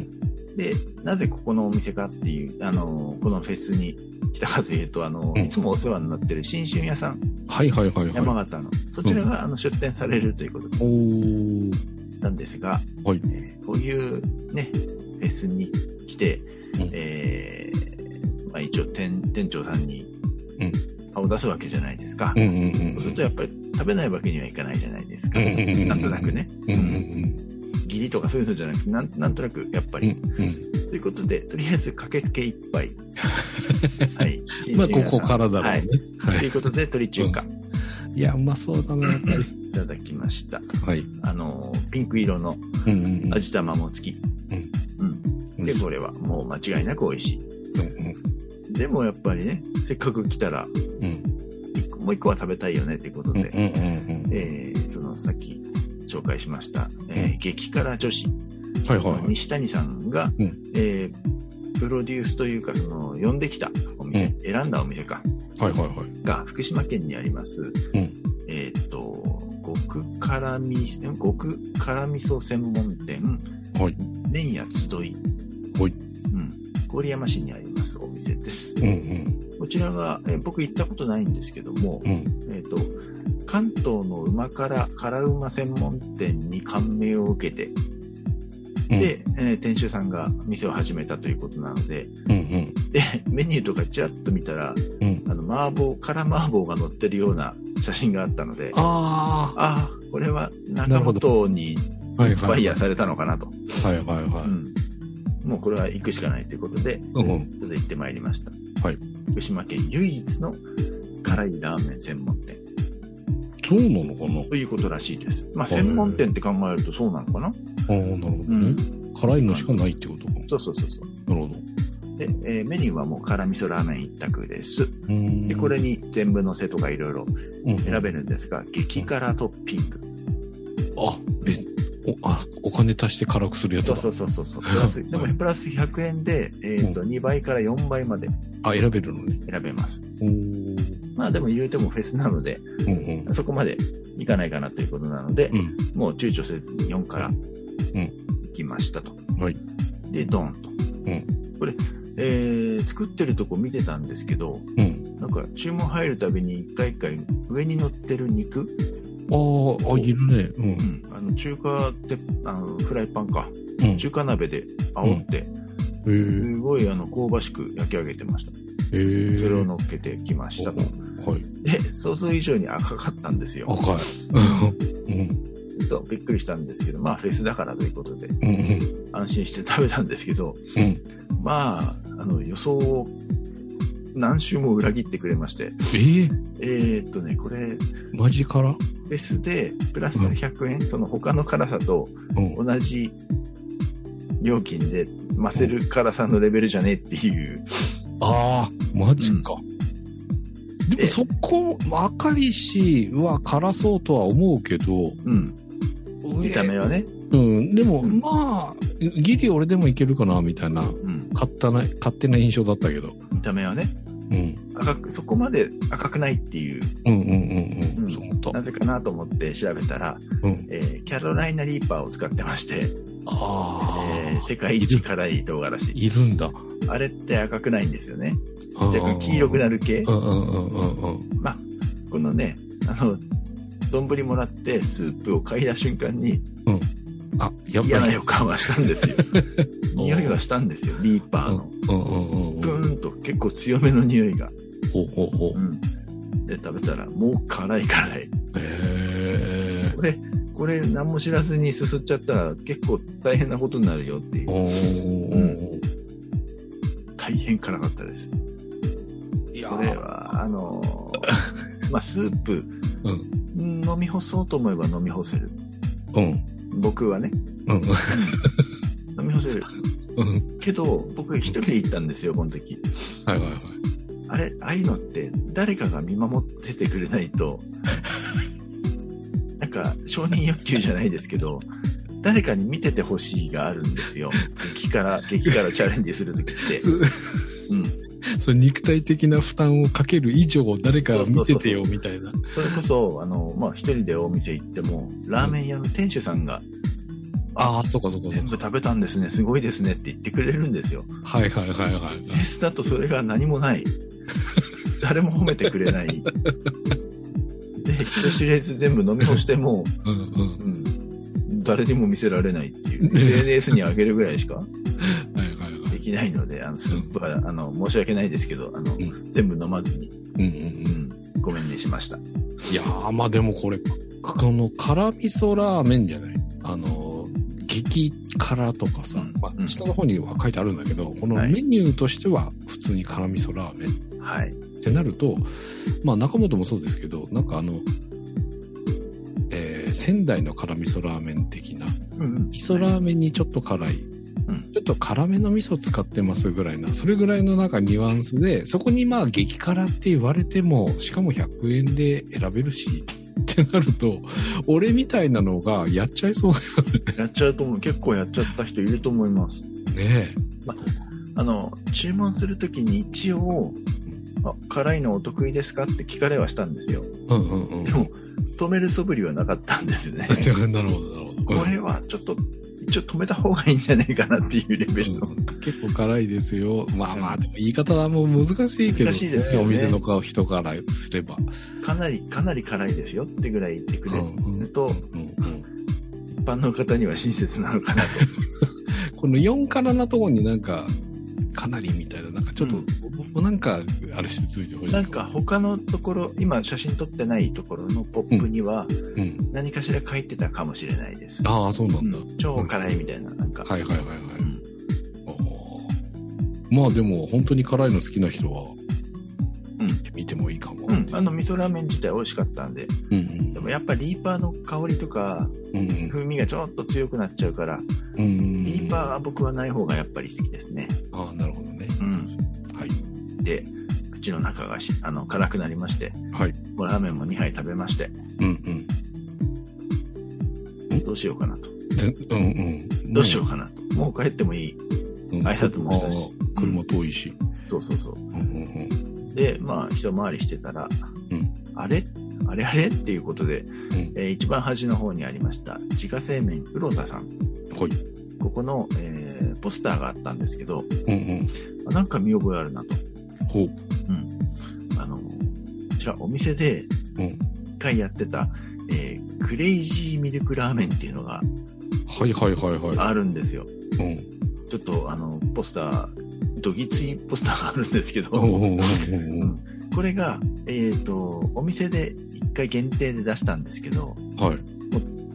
で、なぜここのお店かっていう、あのー、このフェスに来たかというと、あのーうん、いつもお世話になってる新春屋さん。 はいはいはいはい。 山形の。そちらが、うん、あの出店されるということで。 おー。 なんですが、 はいえー、こういうね、フェスに来て、うん、えー、まあ一応店、店長さんに顔を出すわけじゃないですか。 うんうんうん、 そうするとやっぱり食べないわけにはいかないじゃないですか。 うんうんうん、 なんとなくね。 うんうんうん義理とかそういうのじゃなくて、なん、なんとなくやっぱり、 うんうん。 ということで、とりあえず駆けつけ一杯。はい。 まあ、ここからだろうね。 はい。はい、ということで、鶏中華、 うん。いや、うまそうだな、やっぱり。 いただきました。 はい。 あの、ピンク色の味玉も付き。うん。うん。で、これはもう間違いなく美味しい。 うんうん、 でもやっぱりね、せっかく来たら、うん、もう一個は食べたいよねということで、えー、そのさっき紹介しました、えー、激辛女子、 はいはいはい、 西谷さんが、うん、えー、プロデュースというか、その呼んできたお店、うん、選んだお店か、 はいはいはい、 が福島県にあります、 うん、 えっ、ー、と、極辛み、極辛味噌専門店、 はい、 麺屋集い、 はい、 うん、郡山市にありますお店です。 うんうん、 こちらが、えー、僕行ったことないんですけども、 うん、 えっ、ー、と、関東のうま辛、辛うま専門店に感銘を受けて、 うん、 で、えー、店主さんが店を始めたということなので、 うんうん、 で、メニューとかちらっと見たら、 うん、 あの、麻婆、辛麻婆が載ってるような写真があったので、 ああ、これは中本にインスパイアされたのかなと。 はいはいはい。 うん、もうこれは行くしかないということで、 うんうん、 ちょっと行ってまいりました。 はい。 福島県唯一の辛いラーメン専門店。 そうなのかなということらしいです。まあ、専門店って考えるとそうなのかな。 ああ、なるほどね、うん。辛いのしかないってことか。 そうそうそうそう。 なるほど。で、えー、メニューはもう辛味噌ラーメン一択です。で、これに全部のせとかいろいろ選べるんですが、うん、激辛トッピング。 あ、え、お、あ、お金足して辛くするやつだ。 そうそうそうそう。プラス、でもプラスひゃくえんで、えっ、ー、と、うん、にばいからよんばいまで。 あ、選べるのね。 選べます。 おまあでも言うてもフェスなので、 うんうん、 そこまでいかないかなということなので、 うん、 もう躊躇せずによんから行きましたと。 うん、はい。 で、ドーンと。 うん、 これ、えー、作ってるとこ見てたんですけど、 うん、 なんか注文入るたびに一回一回上に乗ってる肉、 ああ、いるね。うん。 うん、あの中華ってあのフライパンか、 うん、 中華鍋で煽って、 うん、 すごいあの香ばしく焼き上げてました。 へー、 それを乗っけてきましたと。 はい。 で、想像以上に赤かったんですよ。 赤い。うん。 とびっくりしたんですけど、まあフェスだからということで、 うんうん、 安心して食べたんですけど、 うん、 まあ、あの予想を何周も裏切ってくれまして、 えー、 えー、っとね、これ、 マジ辛？ フェスでプラスひゃくえん、うん、その他の辛さと同じ料金で増せる辛さのレベルじゃねえっていう。 ああ、マジか。うん、でもそこ赤いし、うわ、辛そうとは思うけど、 うん。見た目はね。 うん。でも、うん、まあ、ギリ俺でもいけるかな、みたいな、うん、勝手な、勝手な印象だったけど。 見た目はね。 うん。 赤く、そこまで赤くないっていう。 うんうんうんうん。うん、そう思った。 なぜかなと思って調べたら、うん、えー、キャロライナリーパーを使ってまして、 ああ、 えー、世界一辛い唐辛子。 いるんだ。 あれって赤くないんですよね。若干黄色くなる系。 うんうんうんうんうん。 まあ、このね、あの、丼もらってスープを嗅いだ瞬間に、 うん。あ、やっぱり嫌な予感はしたんですよ。匂いはしたんですよ、リーパーの。 うんうんうんうん。 ブーンと結構強めの匂いが。 ほうほうほう。 うん。で、食べたら、もう辛い辛い。 へー。 これ、これ何も知らずにすすっちゃったら結構大変なことになるよっていう。 おー、うん、 大変辛かったです。いやこれは、あのー、まあ、スープ、うん、飲み干そうと思えば飲み干せる。 うん。 僕はね。 うん。 飲み干せる。 うん。 けど、僕一人で行ったんですよ、この時。 はいはいはい。 あれ、ああいうのって誰かが見守っててくれないと、なんか承認欲求じゃないですけど、誰かに見ててほしいがあるんですよ。激辛、激辛チャレンジするときって。うん。 それ肉体的な負担をかける以上、誰か見ててよみたいな。 それこそ、あの、まあ、一人でお店行っても、ラーメン屋の店主さんが、 うん、ああ、そうかそうかそうか。 全部食べたんですね、すごいですねって言ってくれるんですよ。 はいはいはいはい、はい。 フェスだとそれが何もない。誰も褒めてくれない。で、人知れず全部飲み干しても、 うんうん、 うん、誰にも見せられないっていう、エスエヌエス に上げるぐらいしかできないので、あのスープは、うん、あの申し訳ないですけど、あの、うん、全部飲まずに、 うんうんうんうん、ごめんねしました。 いやー、まあでもこれ、この辛味噌ラーメンじゃない？あの、激辛とかさ、うんまあ、下の方には書いてあるんだけど、うん、このメニューとしては普通に辛味噌ラーメン。 はい。 ってなると、まあ中本もそうですけど、なんかあの、えー、仙台の辛味噌ラーメン的な、うん、味噌ラーメンにちょっと辛い、うん、ちょっと辛めの味噌使ってますぐらいな、それぐらいのなんかニュアンスで、そこにまあ激辛って言われても、しかもひゃくえんで選べるし、ってなると、俺みたいなのがやっちゃいそうだよね。 やっちゃうと思う。結構やっちゃった人いると思います。 ねえ。 まあの、注文するときに一応、あ、辛いのお得意ですかって聞かれはしたんですよ。 うんうんうん。 でも、止める素振りはなかったんですね。 なるほど、なるほど。 これはちょっと、一応止めた方がいいんじゃないかなっていうレベルの。うん、 結構辛いですよ。まあまあ、でも言い方はもう難しいけど、 難しいですけどね。 お店の顔人からすれば。 かなり、かなり辛いですよってぐらい言ってくれると、 うんうんうん、 一般の方には親切なのかなと。 このよん辛なところになんか、かなりみたいな、なんかちょっと、うん、なんか、あれしておいてほしい。 なんか他のところ、今写真撮ってないところのポップには、何かしら書いてたかもしれないです。 うん、ああ、そうなんだ、うん。 超辛いみたいな、なんか。 はいはいはいはい。うん、まあでも、本当に辛いの好きな人は、うん、見てもいいかも。 うん、あの味噌ラーメン自体美味しかったんで。 うんうん、 でもやっぱリーパーの香りとか、うんうん、風味がちょっと強くなっちゃうから、 うんうん、 リーパーは僕はない方がやっぱり好きですね。 ああ、なるほどね。 うん。 はい。 で、口の中がしあの辛くなりまして、 はい。 もうラーメンもにはい食べまして、 うんうん。どうしようかなと。 うんうん。 どうしようかなと。もう帰ってもいい。うん、挨拶もしたし。 車遠いし。 そうそうそう。 うんうんうん、 で、まあ、一回りしてたら、 うん、 あれあれあれっていうことで、 うんえー、一番端の方にありました、自家製麺うろたさん。 はい。 ここの、えー、ポスターがあったんですけど、 うんうん、 なんか見覚えあるなと。 ほう。 うん。あの、こちらお店で、一回やってた、えー、クレイジーミルクラーメンっていうのが、 はいはいはいはい。 あるんですよ。 うん。 ちょっと、あの、ポスター、どぎついポスターがあるんですけど、これが、えっと、お店で一回限定で出したんですけど、 はい。もう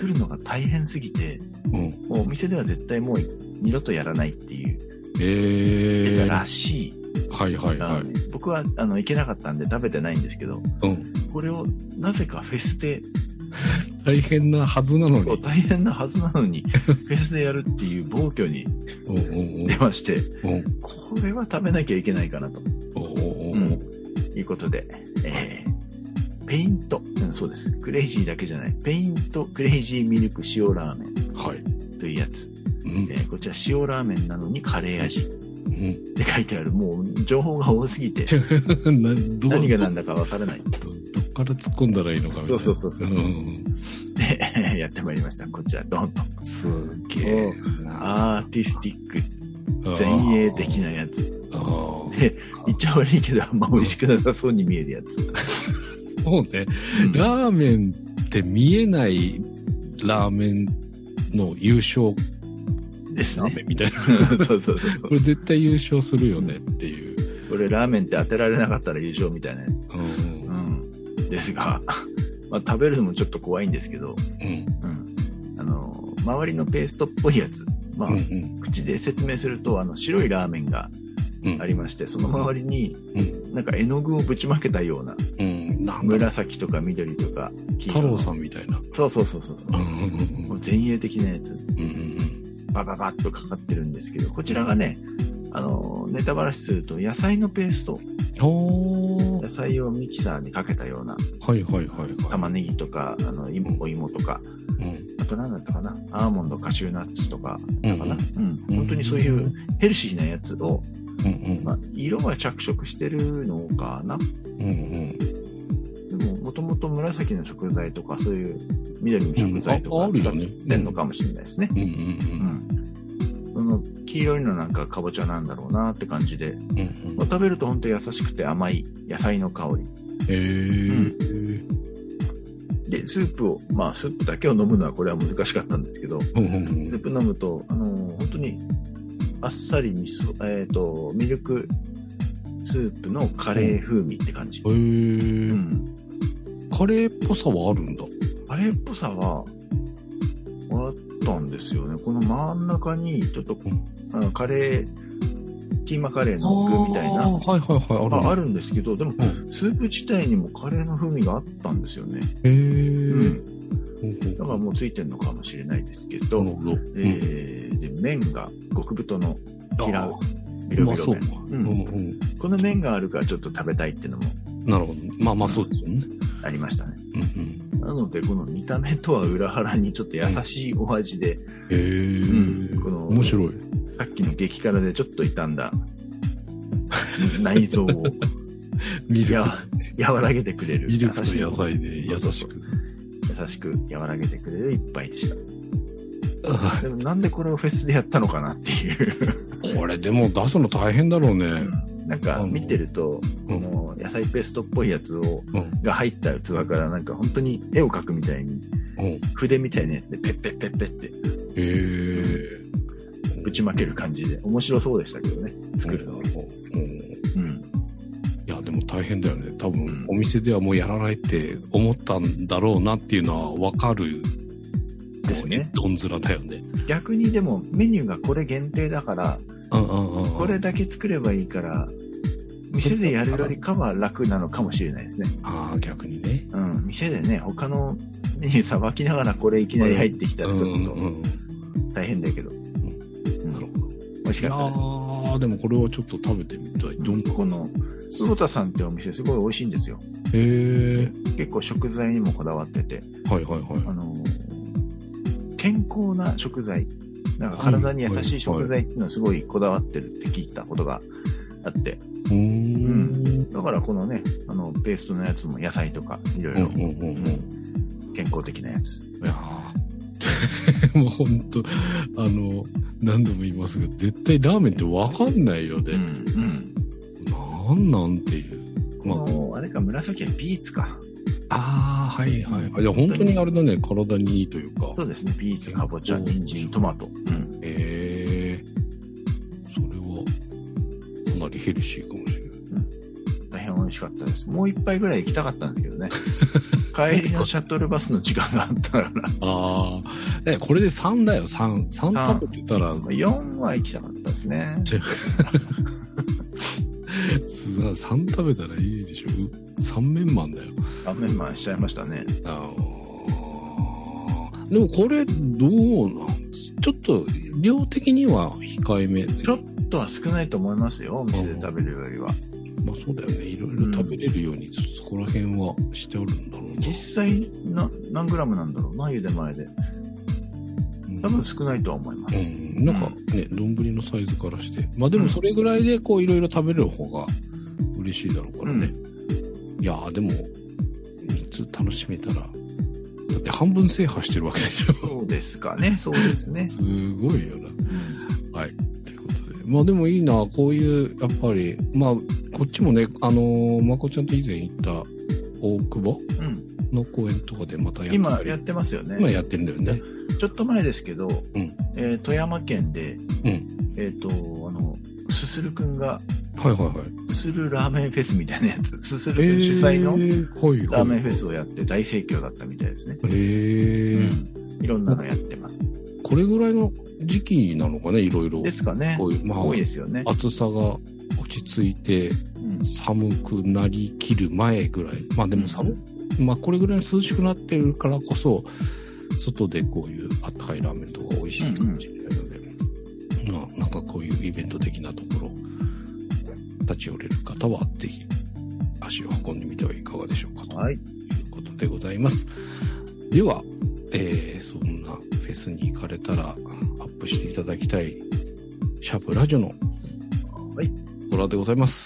作るのが大変すぎて、うん、もうお店では絶対もう二度とやらないっていう、 えー、 らしい。 はいはいはい。 僕はあの行けなかったんで食べてないんですけど、うん、これをなぜかフェスで大変なはずなのに。 大変なはずなのに、フェスでやるっていう暴挙に出まして、これは食べなきゃいけないかなと。うん、いうことで、えー、ペイント、うん、そうです。クレイジーだけじゃない。ペイントクレイジーミルク塩ラーメン。はい。というやつ。うんえー、こちら塩ラーメンなのにカレー味。うん、って書いてある。もう情報が多すぎて何が何だかわからない。 どっから突っ込んだらいいのかみたいな。 そうそうそうそう、うん、でやってまいりました。こちらドンと。 すげえ。 アーティスティック前衛的なやつ。で言っちゃ悪いけどあんま美味しくなさそうに見えるやつ。 そうね、うん。ラーメンって見えないラーメンの優勝。 ですね。 みたいな。 そうそうそうそう。 これ絶対優勝するよねっていう。 これラーメンって当てられなかったら優勝みたいなやつ。うん。うん、ですが、まあ、食べるのもちょっと怖いんですけど、うん。うん。あの、周りのペーストっぽいやつ。まあ、うんうん、口で説明すると、あの、白いラーメンがありまして、うん、その周りに、うん、なんか絵の具をぶちまけたような、うん、なん紫とか緑とか黄色。太郎さんみたいな。 そうそうそうそう。もう前衛的なやつ。うんうんバババッとかかってるんですけど、こちらがね、あの、ネタバラシすると野菜のペースト。野菜をミキサーにかけたような。 はいはいはい、はい。 玉ねぎとか、あの、芋、お芋とか。うん、あと何だったかなアーモンド、カシューナッツとか、だかな、うん、うん。本当にそういうヘルシーなやつを、うんうんまあ、色は着色してるのかな、うんうん、でも、もともと紫の食材とか、そういう緑の食材とか使ってんのかもしれないですね。その黄色いのなんかかぼちゃなんだろうなって感じで、うんうんまあ、食べると本当優しくて甘い野菜の香り。へー、うん、で、スープを、まあスープだけを飲むのはこれは難しかったんですけど、うんうんうん、スープ飲むと、あのー、本当にあっさり味噌、えっと、ミルクスープのカレー風味って感じ。へー、うん、 カレーっぽさはあるんだ。 カレーっぽさはあったんですよね。この真ん中にちょっと、うん、あのカレーキーマカレーの具みたいなはいはいはいある、あるんですけど、でも、うん、スープ自体にもカレーの風味があったんですよね。へー、うん、だからもうついてるのかもしれないですけど、うんえー、で麺が極太の平ビロビロ麺、うんうんうん、この麺があるからちょっと食べたいっていうのもなるほどまあまあそうですよね、 うん、ありましたね、うんうん、なのでこの見た目とは裏腹にちょっと優しいお味で、うん、へー、うん、この面白いさっきの激辛でちょっと傷んだ内臓をや和らげてくれるミルクと野菜で優しく優しく和らげてくれる一杯でしたでもなんでこれをフェスでやったのかなっていうこれでも出すの大変だろうね、 うん、なんか見てると、この野菜ペーストっぽいやつを、うん、が入った器からなんか本当に絵を描くみたいに、うん、筆みたいなやつでペッペッペッペッってへー、うん、ぶちまける感じで面白そうでしたけどね作るのが、うんうん、 いやでも大変だよね多分、うん、お店ではもうやらないって思ったんだろうなっていうのは分かるですね。どんずらだよね。 逆にでもメニューがこれ限定だから、うんうんうんうん、これだけ作ればいいから、店でやるよりかは楽なのかもしれないですね。 ああ、逆にね。 うん、店でね、他のメニューさばきながらこれいきなり入ってきたらちょっと大変だけど。うんうん、なるほど。美味しかったです。 ああ、でもこれはちょっと食べてみたい。 どんこの、魚田さんってお店すごい美味しいんですよ。へえ。結構食材にもこだわってて。はいはいはい。あのー健康な食材、なんか体に優しい食材っていうのはすごいこだわってるって聞いたことがあって、うーん、うん、だからこのね、あのペーストのやつも野菜とかいろいろ健康的なやつ。いやもう本当あの何度も言いますが絶対ラーメンってわかんないよね。うんうん、なんなんていう。 まあ、あれか紫はビーツか。 ああ、はいはい。あ、じゃあ本当にあれだね、体にいいというか。 そうですね、ビーツ、かぼちゃ、人参、トマト。うん、 ええー、それはかなりヘルシーかもしれない。うん、 大変美美味しかったです。もう一杯ぐらい行きたかったんですけどね。帰りのシャトルバスの時間があったらな。 ああ。え、これでさんだよ、さん。さん食べてたら。 よんは行きたかったですね。 さん食べたらいいでしょ。三面マンだよ。 三面マンしちゃいましたね。 あでもこれ、どうなんちょっと、量的には控えめ。 ちょっとは少ないと思いますよ、お店で食べるよりは。 まあそうだよね。いろいろ食べれるように、うん、そこら辺はしてあるんだろうな。 実際な、何グラムなんだろうな、茹で前で。多分少ないとは思います。 うん。なんかね、丼のサイズからして。まあでもそれぐらいで、こう、いろいろ食べれる方が嬉しいだろうからね。うん、いやー、でも、みっつ楽しめたら、だって半分制覇してるわけでしょ。 そうですかね、そうですね。 すごいよな。うん、はい。ということで。まあでもいいな、こういう、やっぱり、まあ、こっちもね、あのー、まこちゃんと以前行った大久保の公園とかでまたやって今やってますよね。 今やってるんだよね。 ちょっと前ですけど、うんえー、富山県で、 うん、 えっ、ー、と、あの、すするくんが、 はいはいはい。 すするラーメンフェスみたいなやつ、すするくん主催のラーメンフェスをやって大盛況だったみたいですね。 へー、 うん。いろんなのやってます。 これぐらいの時期なのかね、いろいろ。 ですかね。 こういう、まあ、 多いですよね。 暑さが落ち着いて、うん、寒くなりきる前ぐらい。まあでも寒、うん、まあこれぐらい涼しくなってるからこそ、外でこういうあったかいラーメンとか美味しいかもしれないので、うんうん、まあなんかこういうイベント的なところ、立ち寄れる方はぜひ足を運んでみてはいかがでしょうかということでございます。はい、では、えー、そんなフェスに行かれたらアップしていただきたいシャープラジオのコーナーでございます。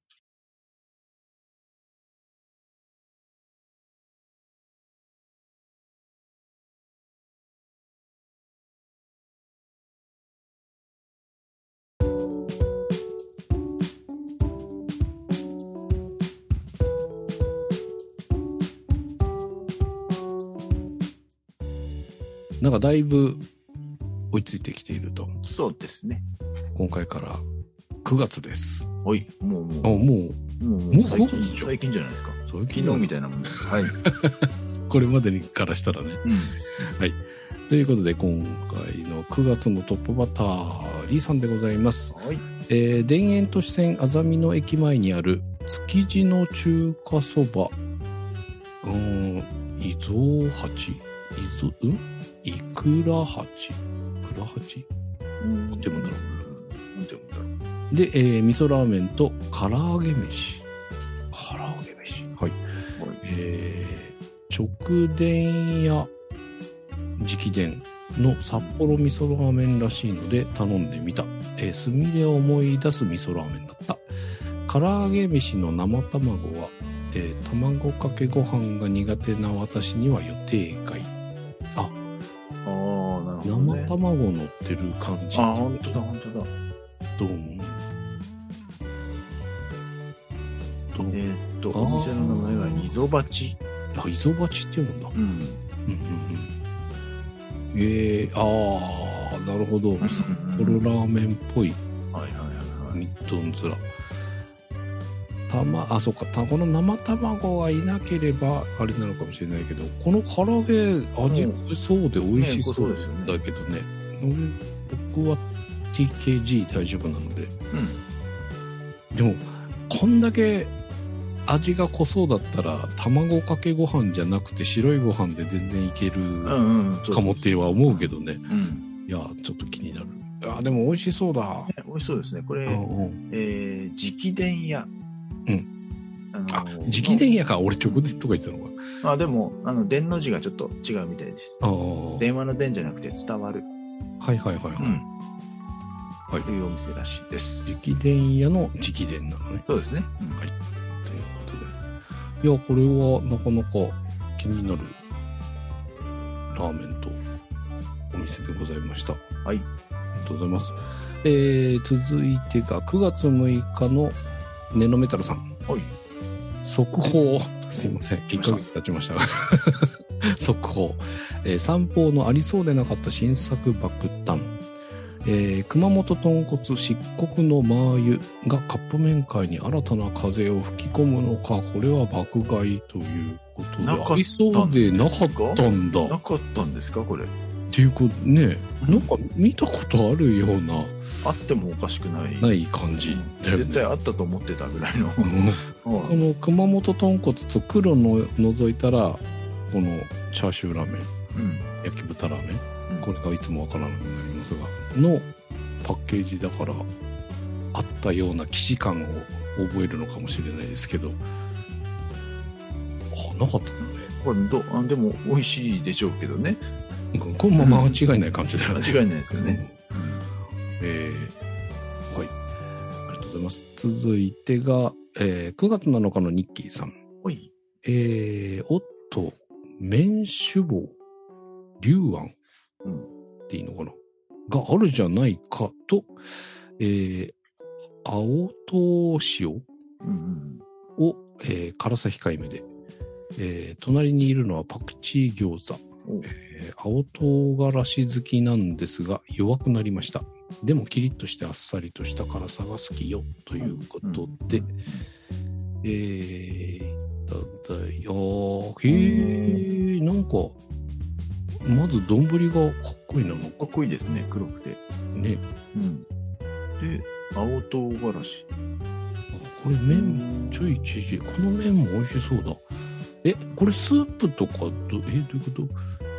なんかだいぶ追いついてきていると。 そうですね。 今回からくがつです。 はい、もうもう。 あ、もう。 もう、もう最近、最近じゃないですか。昨日みたいなもんです。はい。 これまでにからしたらね。 うん。 はい。ということで、今回のくがつのトップバッター、リーさんでございます。 はい。 えー、田園都市線あざみ野駅前にある築地の中華そば、うーん、伊蔵八伊蔵、うんいくら八くら八なんて読むんだろう。なんて読むんだろう。で、えー、味噌ラーメンと唐揚げ飯。唐揚げ飯。はい。はい、えー、直伝や直伝の札幌味噌ラーメンらしいので頼んでみた。えー、すみれを思い出す味噌ラーメンだった。唐揚げ飯の生卵は、えー、卵かけご飯が苦手な私には予定外。あ、 ああ、なるほど、ね。 生卵乗ってる感じ。 あ、ほんとだ、ほんとだ。 どうも。 えー、っと、お店の名前は、磯鉢。 あ、磯鉢っていうんだ。うん。うんうんうん。えー、ああ、なるほど。札幌ラーメンっぽい。 はいはいはい。 ミッドンズラ。たま、あ、そっか、たこの生卵がいなければ、あれなのかもしれないけど、この唐揚げ、味そうで美味しそうだけどね。ね僕は ティーケージー 大丈夫なので。うん。でも、こんだけ味が濃そうだったら、卵かけご飯じゃなくて白いご飯で全然いけるかもっては思うけどね。うん。いや、ちょっと気になる。あ、でも美味しそうだ。 ね、美味しそうですね。これ、うん、えー、直伝屋。 うん。あのー、あ、直伝やから俺直伝とか言ってたのか。 あ、でも、あの、伝の字がちょっと違うみたいです。ああ。電話の伝じゃなくて伝わる。 はいはいはいはい。うん、 はい。というお店らしいです。 直伝屋の直伝なのね。 そうですね。うん、 はい。ということで。いや、これはなかなか気になるラーメンとお店でございました。 はい。ありがとうございます。えー、続いてがくがつむいかのネノメタルさん。 はい。 速報。すいません。いっかげつ経ちましたが。速報、えー。散歩のありそうでなかった新作爆誕。 えー、熊本豚骨漆黒の麻油がカップ麺界に新たな風を吹き込むのか、これは爆買いということで、ありそうでなかったんだ。 なかったんですか、これ。 っていうことね、なんか見たことあるような、 あってもおかしくない。 ない感じだよね。 絶対あったと思ってたぐらいの。 この熊本豚骨と黒の除いたら、このチャーシューラーメン、うん、焼き豚ラーメン、うん、これがいつもわからなくなりますが、のパッケージだから、あったような既視感を覚えるのかもしれないですけど、あ、なかったんだね。 これどあ、でも美味しいでしょうけどね。 これも間違いない感じだよね。 間違いないですよね。うん、 えー、はい。ありがとうございます。続いてが、えー、くがつなのかのニッキーさん。 はい。 えー、おっと、麺酒棒、龍安、うん、っていいのかながあるじゃないかと、えー、青唐塩を、うんうん、えー、辛さ控えめで、えー、隣にいるのはパクチー餃子。えー、青唐辛子好きなんですが弱くなりました。でもキリッとしてあっさりとした辛さが好きよということで、うんうん、えー、だだよへー、なんかまず丼がかっこいいな。 かっこいいですね、黒くてね。 うん。で、青唐辛子。 これ麺ちょいちじ、この麺も美味しそうだ。え、これスープとかど、え、どういうこと？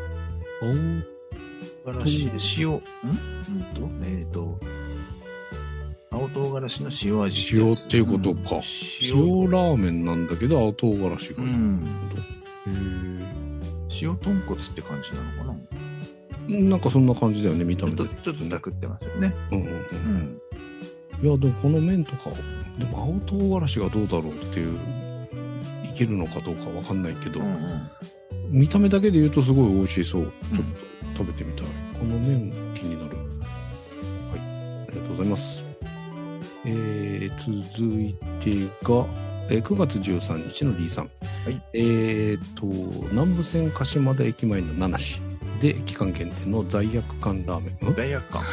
青唐辛子、塩、んうんと、えっ、ー、と、青唐辛子の塩味。 塩っていうことか。うん、塩ラーメンなんだけど、青唐辛子がいい。うん。 へー。塩豚骨って感じなのかな？ なんかそんな感じだよね、見た目で。 ちょっと、ちょっとなくってますよね。うんうんうん。うん、 いや、でもこの麺とか、でも青唐辛子がどうだろうっていう、いけるのかどうかわかんないけど、うんうん、見た目だけで言うとすごい美味しそう。ちょっと食べてみたい。うん、この麺気になる。はい。ありがとうございます。えー、続いてが、えー、くがつじゅうさんにちのリーさん。はい、えーと、南武線鹿島田駅前の七市で期間限定の罪悪感ラーメン。 罪悪感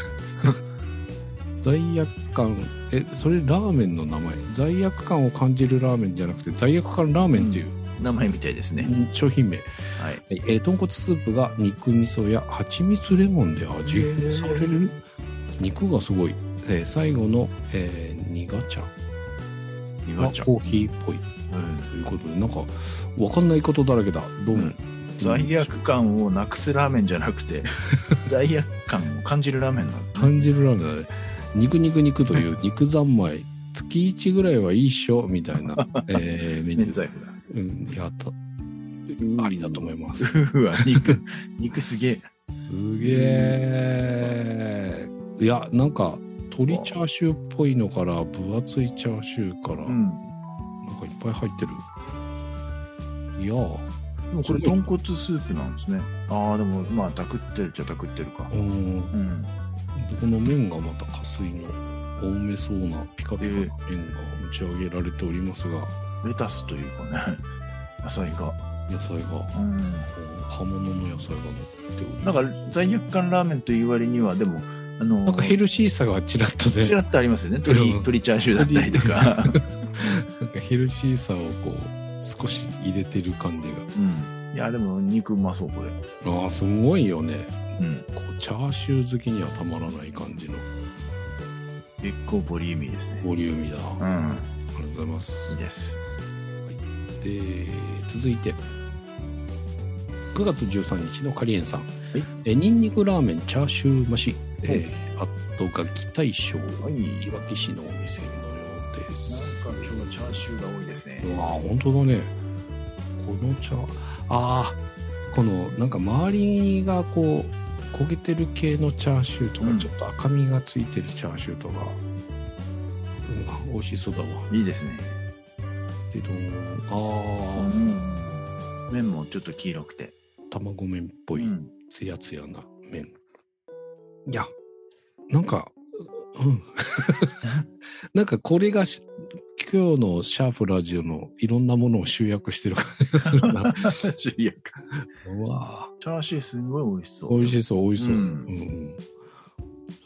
罪悪感、え、それラーメンの名前。罪悪感を感じるラーメンじゃなくて、罪悪感ラーメンっていう、 うん、名前みたいですね。 商品名。はい。えー、豚骨スープが肉味噌や蜂蜜レモンで味変される。肉がすごい。えー、最後の、えー、苦茶。苦茶。コーヒーっぽい。うん、ということで、なんか、わかんないことだらけだ。どうも。うん、 罪悪感をなくすラーメンじゃなくて、罪悪感を感じるラーメンなんですね。 感じるラーメンだね。肉肉肉という肉三昧月いちぐらいはいいっしょみたいな、えー、メニュー。 財布だ。 うん、やった。ありだと思います。 うわ、肉、肉すげえ。 すげえ。いや、なんか、鶏チャーシューっぽいのから、分厚いチャーシューから、うん、なんかいっぱい入ってる。いやー。でもこれ豚骨スープなんですね。ああ、でも、まあ、たくってるっちゃたくってるか。うん。うんこの麺がまた加水の多めそうなピカピカな麺が打ち上げられておりますが、 えー、レタスというかね、野菜が野菜が、うん、葉物の野菜が乗っておりなんか罪悪感ラーメンという割にはでもあのー、なんかヘルシーさがちらっとねちらっとありますよね。鶏、鶏チャーシューだったりとかなんかヘルシーさをこう少し入れてる感じが、 うん、いやでも肉うまそうこれ。 ああすごいよね。うん、こうチャーシュー好きにはたまらない感じの結構ボリューミーですね。 ボリューミーだ、うん、ありがとうございます。 いいです、 はい、で続いてくがつじゅうさんにちのカリエンさん、はい、えニンニクラーメンチャーシュー増し、はいえー、あとがき大将、はい、いわき市のお店のようです。 なんか今日のチャーシューが多いですね。 うわ本当だね。このチャーあーこのなんか周りがこう焦げてる系のチャーシューとか、うん、ちょっと赤みがついてるチャーシューとか、うん、美味しそうだわ。 いいですね。 でどああ、うん、 麺もちょっと黄色くて卵麺っぽいツヤツヤな麺、うん、いやなんかうんなんかこれが今日のシャープラジオのいろんなものを集約してる感じがするな。 集約。 うわチャーシューすごい美味しそう。 美味しそう、美味しそう。うん。うん、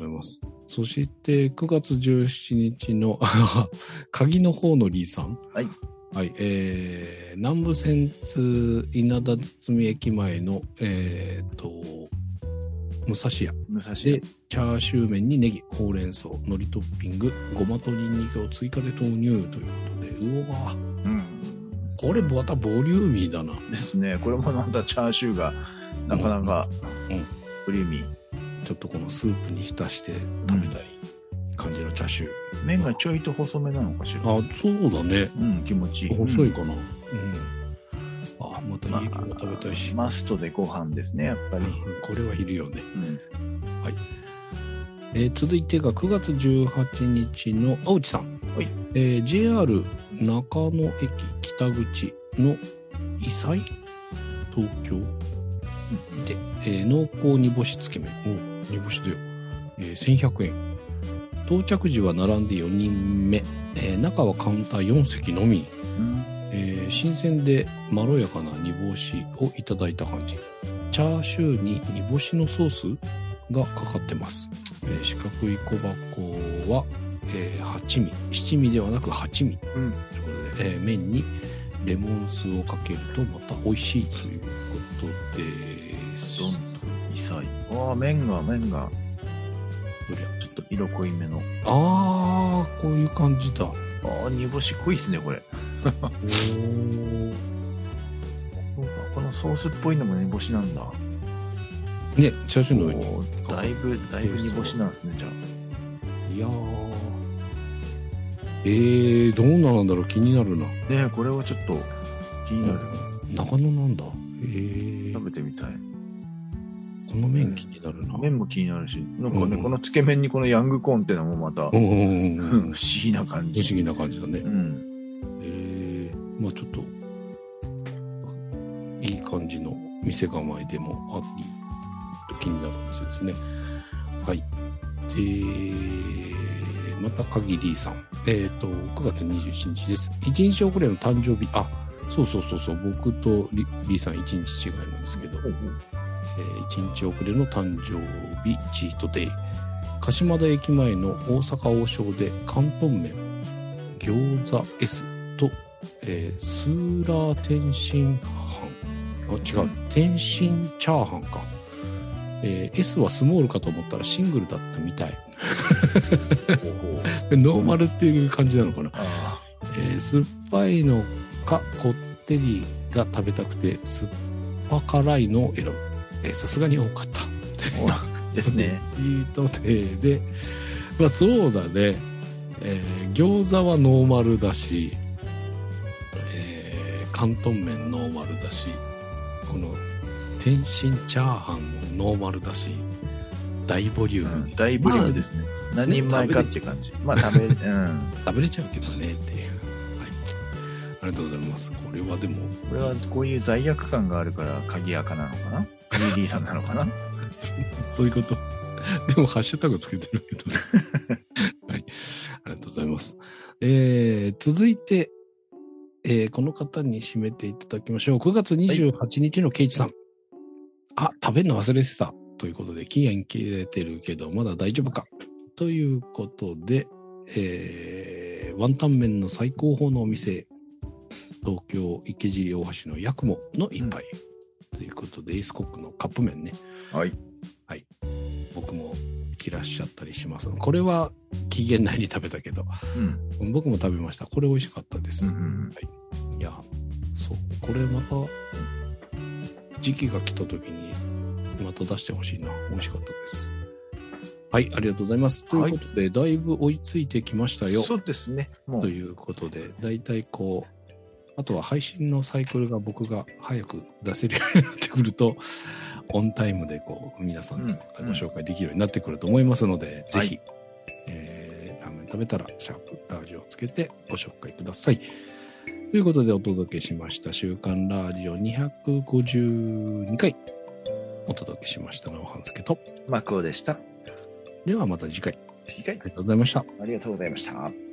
ございます。そして、くがつじゅうしちにちの、鍵の方のリーさん。 はい。 はい、えー、南武線通稲田堤駅前の、えーと、武蔵屋。 武蔵屋。 で、チャーシュー麺にネギ、ほうれん草、海苔トッピング、ごまとニンニクを追加で投入ということで、うわぁ。うん。これまたボリューミーだな。 ですね。これもまたチャーシューがなかなか、うん、うん、ボリューミー。 ちょっとこのスープに浸して食べたい感じのチャーシュー。 うん、麺がちょいと細めなのかしら。 あ、そうだね。 うん、気持ちいい。 細いかな。うん。うん、あ、また家も食べたいし、 まあ。マストでご飯ですね、やっぱり。うん、 これはいるよね。うん、はい。えー、続いてがくがつじゅうはちにちの青内さん。はい。えー、ジェイアール 中野駅北口の異彩東京で、えー、濃厚煮干しつけ麺。お、煮干しだよ。えー、せんひゃくえん。到着時は並んでよにんめ。えー、中はカウンターよんせきのみ。うんえー、新鮮でまろやかな煮干しをいただいた感じ。チャーシューに煮干しのソースがかかってます。えー、四角い小箱は、えー、はちみ。七味ではなくはちみ。うん、ということで、えー、麺にレモン酢をかけるとまた美味しいということです。 どんと異彩。ああ、麺が、麺が。ちょっと色濃いめの。 ああ、こういう感じだ。 ああ、煮干し濃いですね、これ。おこのソースっぽいのも煮干しなんだ。 ね、チャーシューの上に。 だいぶ、だいぶ煮干しなんですね、じゃあ。 いやー。えー、どうなんだろう、気になるな。 ねこれはちょっと気になる。 長野なんだ。えー。 食べてみたい。 この麺気になるな。 麺も気になるし、なんかね、うん、このつけ麺にこのヤングコーンっていうのもまた、不思議な感じ。 不思議な感じだね。うん。えー、まあちょっと、いい感じの店構えでもあり、気になる店ですね。はい。で、また鍵リーさん。えっと、くがつにじゅうしちにちです。いちにち遅れの誕生日。あ、そうそうそうそう、僕と リ, リーさんいちにち違いなんですけど、うんえー、いちにち遅れの誕生日チートデイ。鹿島田駅前の大阪王将で広東麺、餃子 S と、えー、スーラー天津飯。あ、違う。天津チャーハンか。えー、S はスモールかと思ったらシングルだったみたい。ノーマルっていう感じなのかな。えー、酸っぱいのかこってりが食べたくて酸っぱ辛いのを選ぶ。さすがに多かった。 ですね。 チートデイで、まあそうだね。えー、餃子はノーマルだし、えー、広東麺ノーマルだし、この天津チャーハンもノーマルだし、大ボリューム、 うん、大ボリュームですね。まあ、何人前かって感じ。まあ食べ、うん、 食べれちゃうけどねっていう。はい。ありがとうございます。これはでも。 これはこういう罪悪感があるから鍵垢なのかな？ ビーディー さんなのかなそういうこと。でもハッシュタグつけてるけどね。はい。ありがとうございます。えー、続いて、えー、この方に締めていただきましょう。くがつにじゅうはちにちのケイチさん。はい、あ、食べるの忘れてた。ということで、期限切れてるけど、まだ大丈夫か。ということで、えー、ワンタン麺の最高峰のお店、東京池尻大橋のヤクモの一杯、うん、ということで、エースコックのカップ麺ね。はい。はい。僕も切らしちゃったりします。これは期限内に食べたけど、うん、僕も食べました。これ美味しかったです。うんうん、はい。いや、そう。これまた、時期が来た時に、また出してほしいな。美味しかったです。はい、ありがとうございます。ということで、はい、だいぶ追いついてきましたよ。 そうですね。 もうということで、だいたいこう、あとは配信のサイクルが僕が早く出せるようになってくると、オンタイムでこう、皆さんのご紹介できるようになってくると思いますので、うん、ぜひ、はい、えー、ラーメン食べたら、シャープラジオをつけてご紹介ください。ということで、お届けしました、週刊ラジオにひゃくごじゅうにかい。お届けしましたのは半助とマクオでした。 ではまた次回。 次回。 ありがとうございました。 ありがとうございました。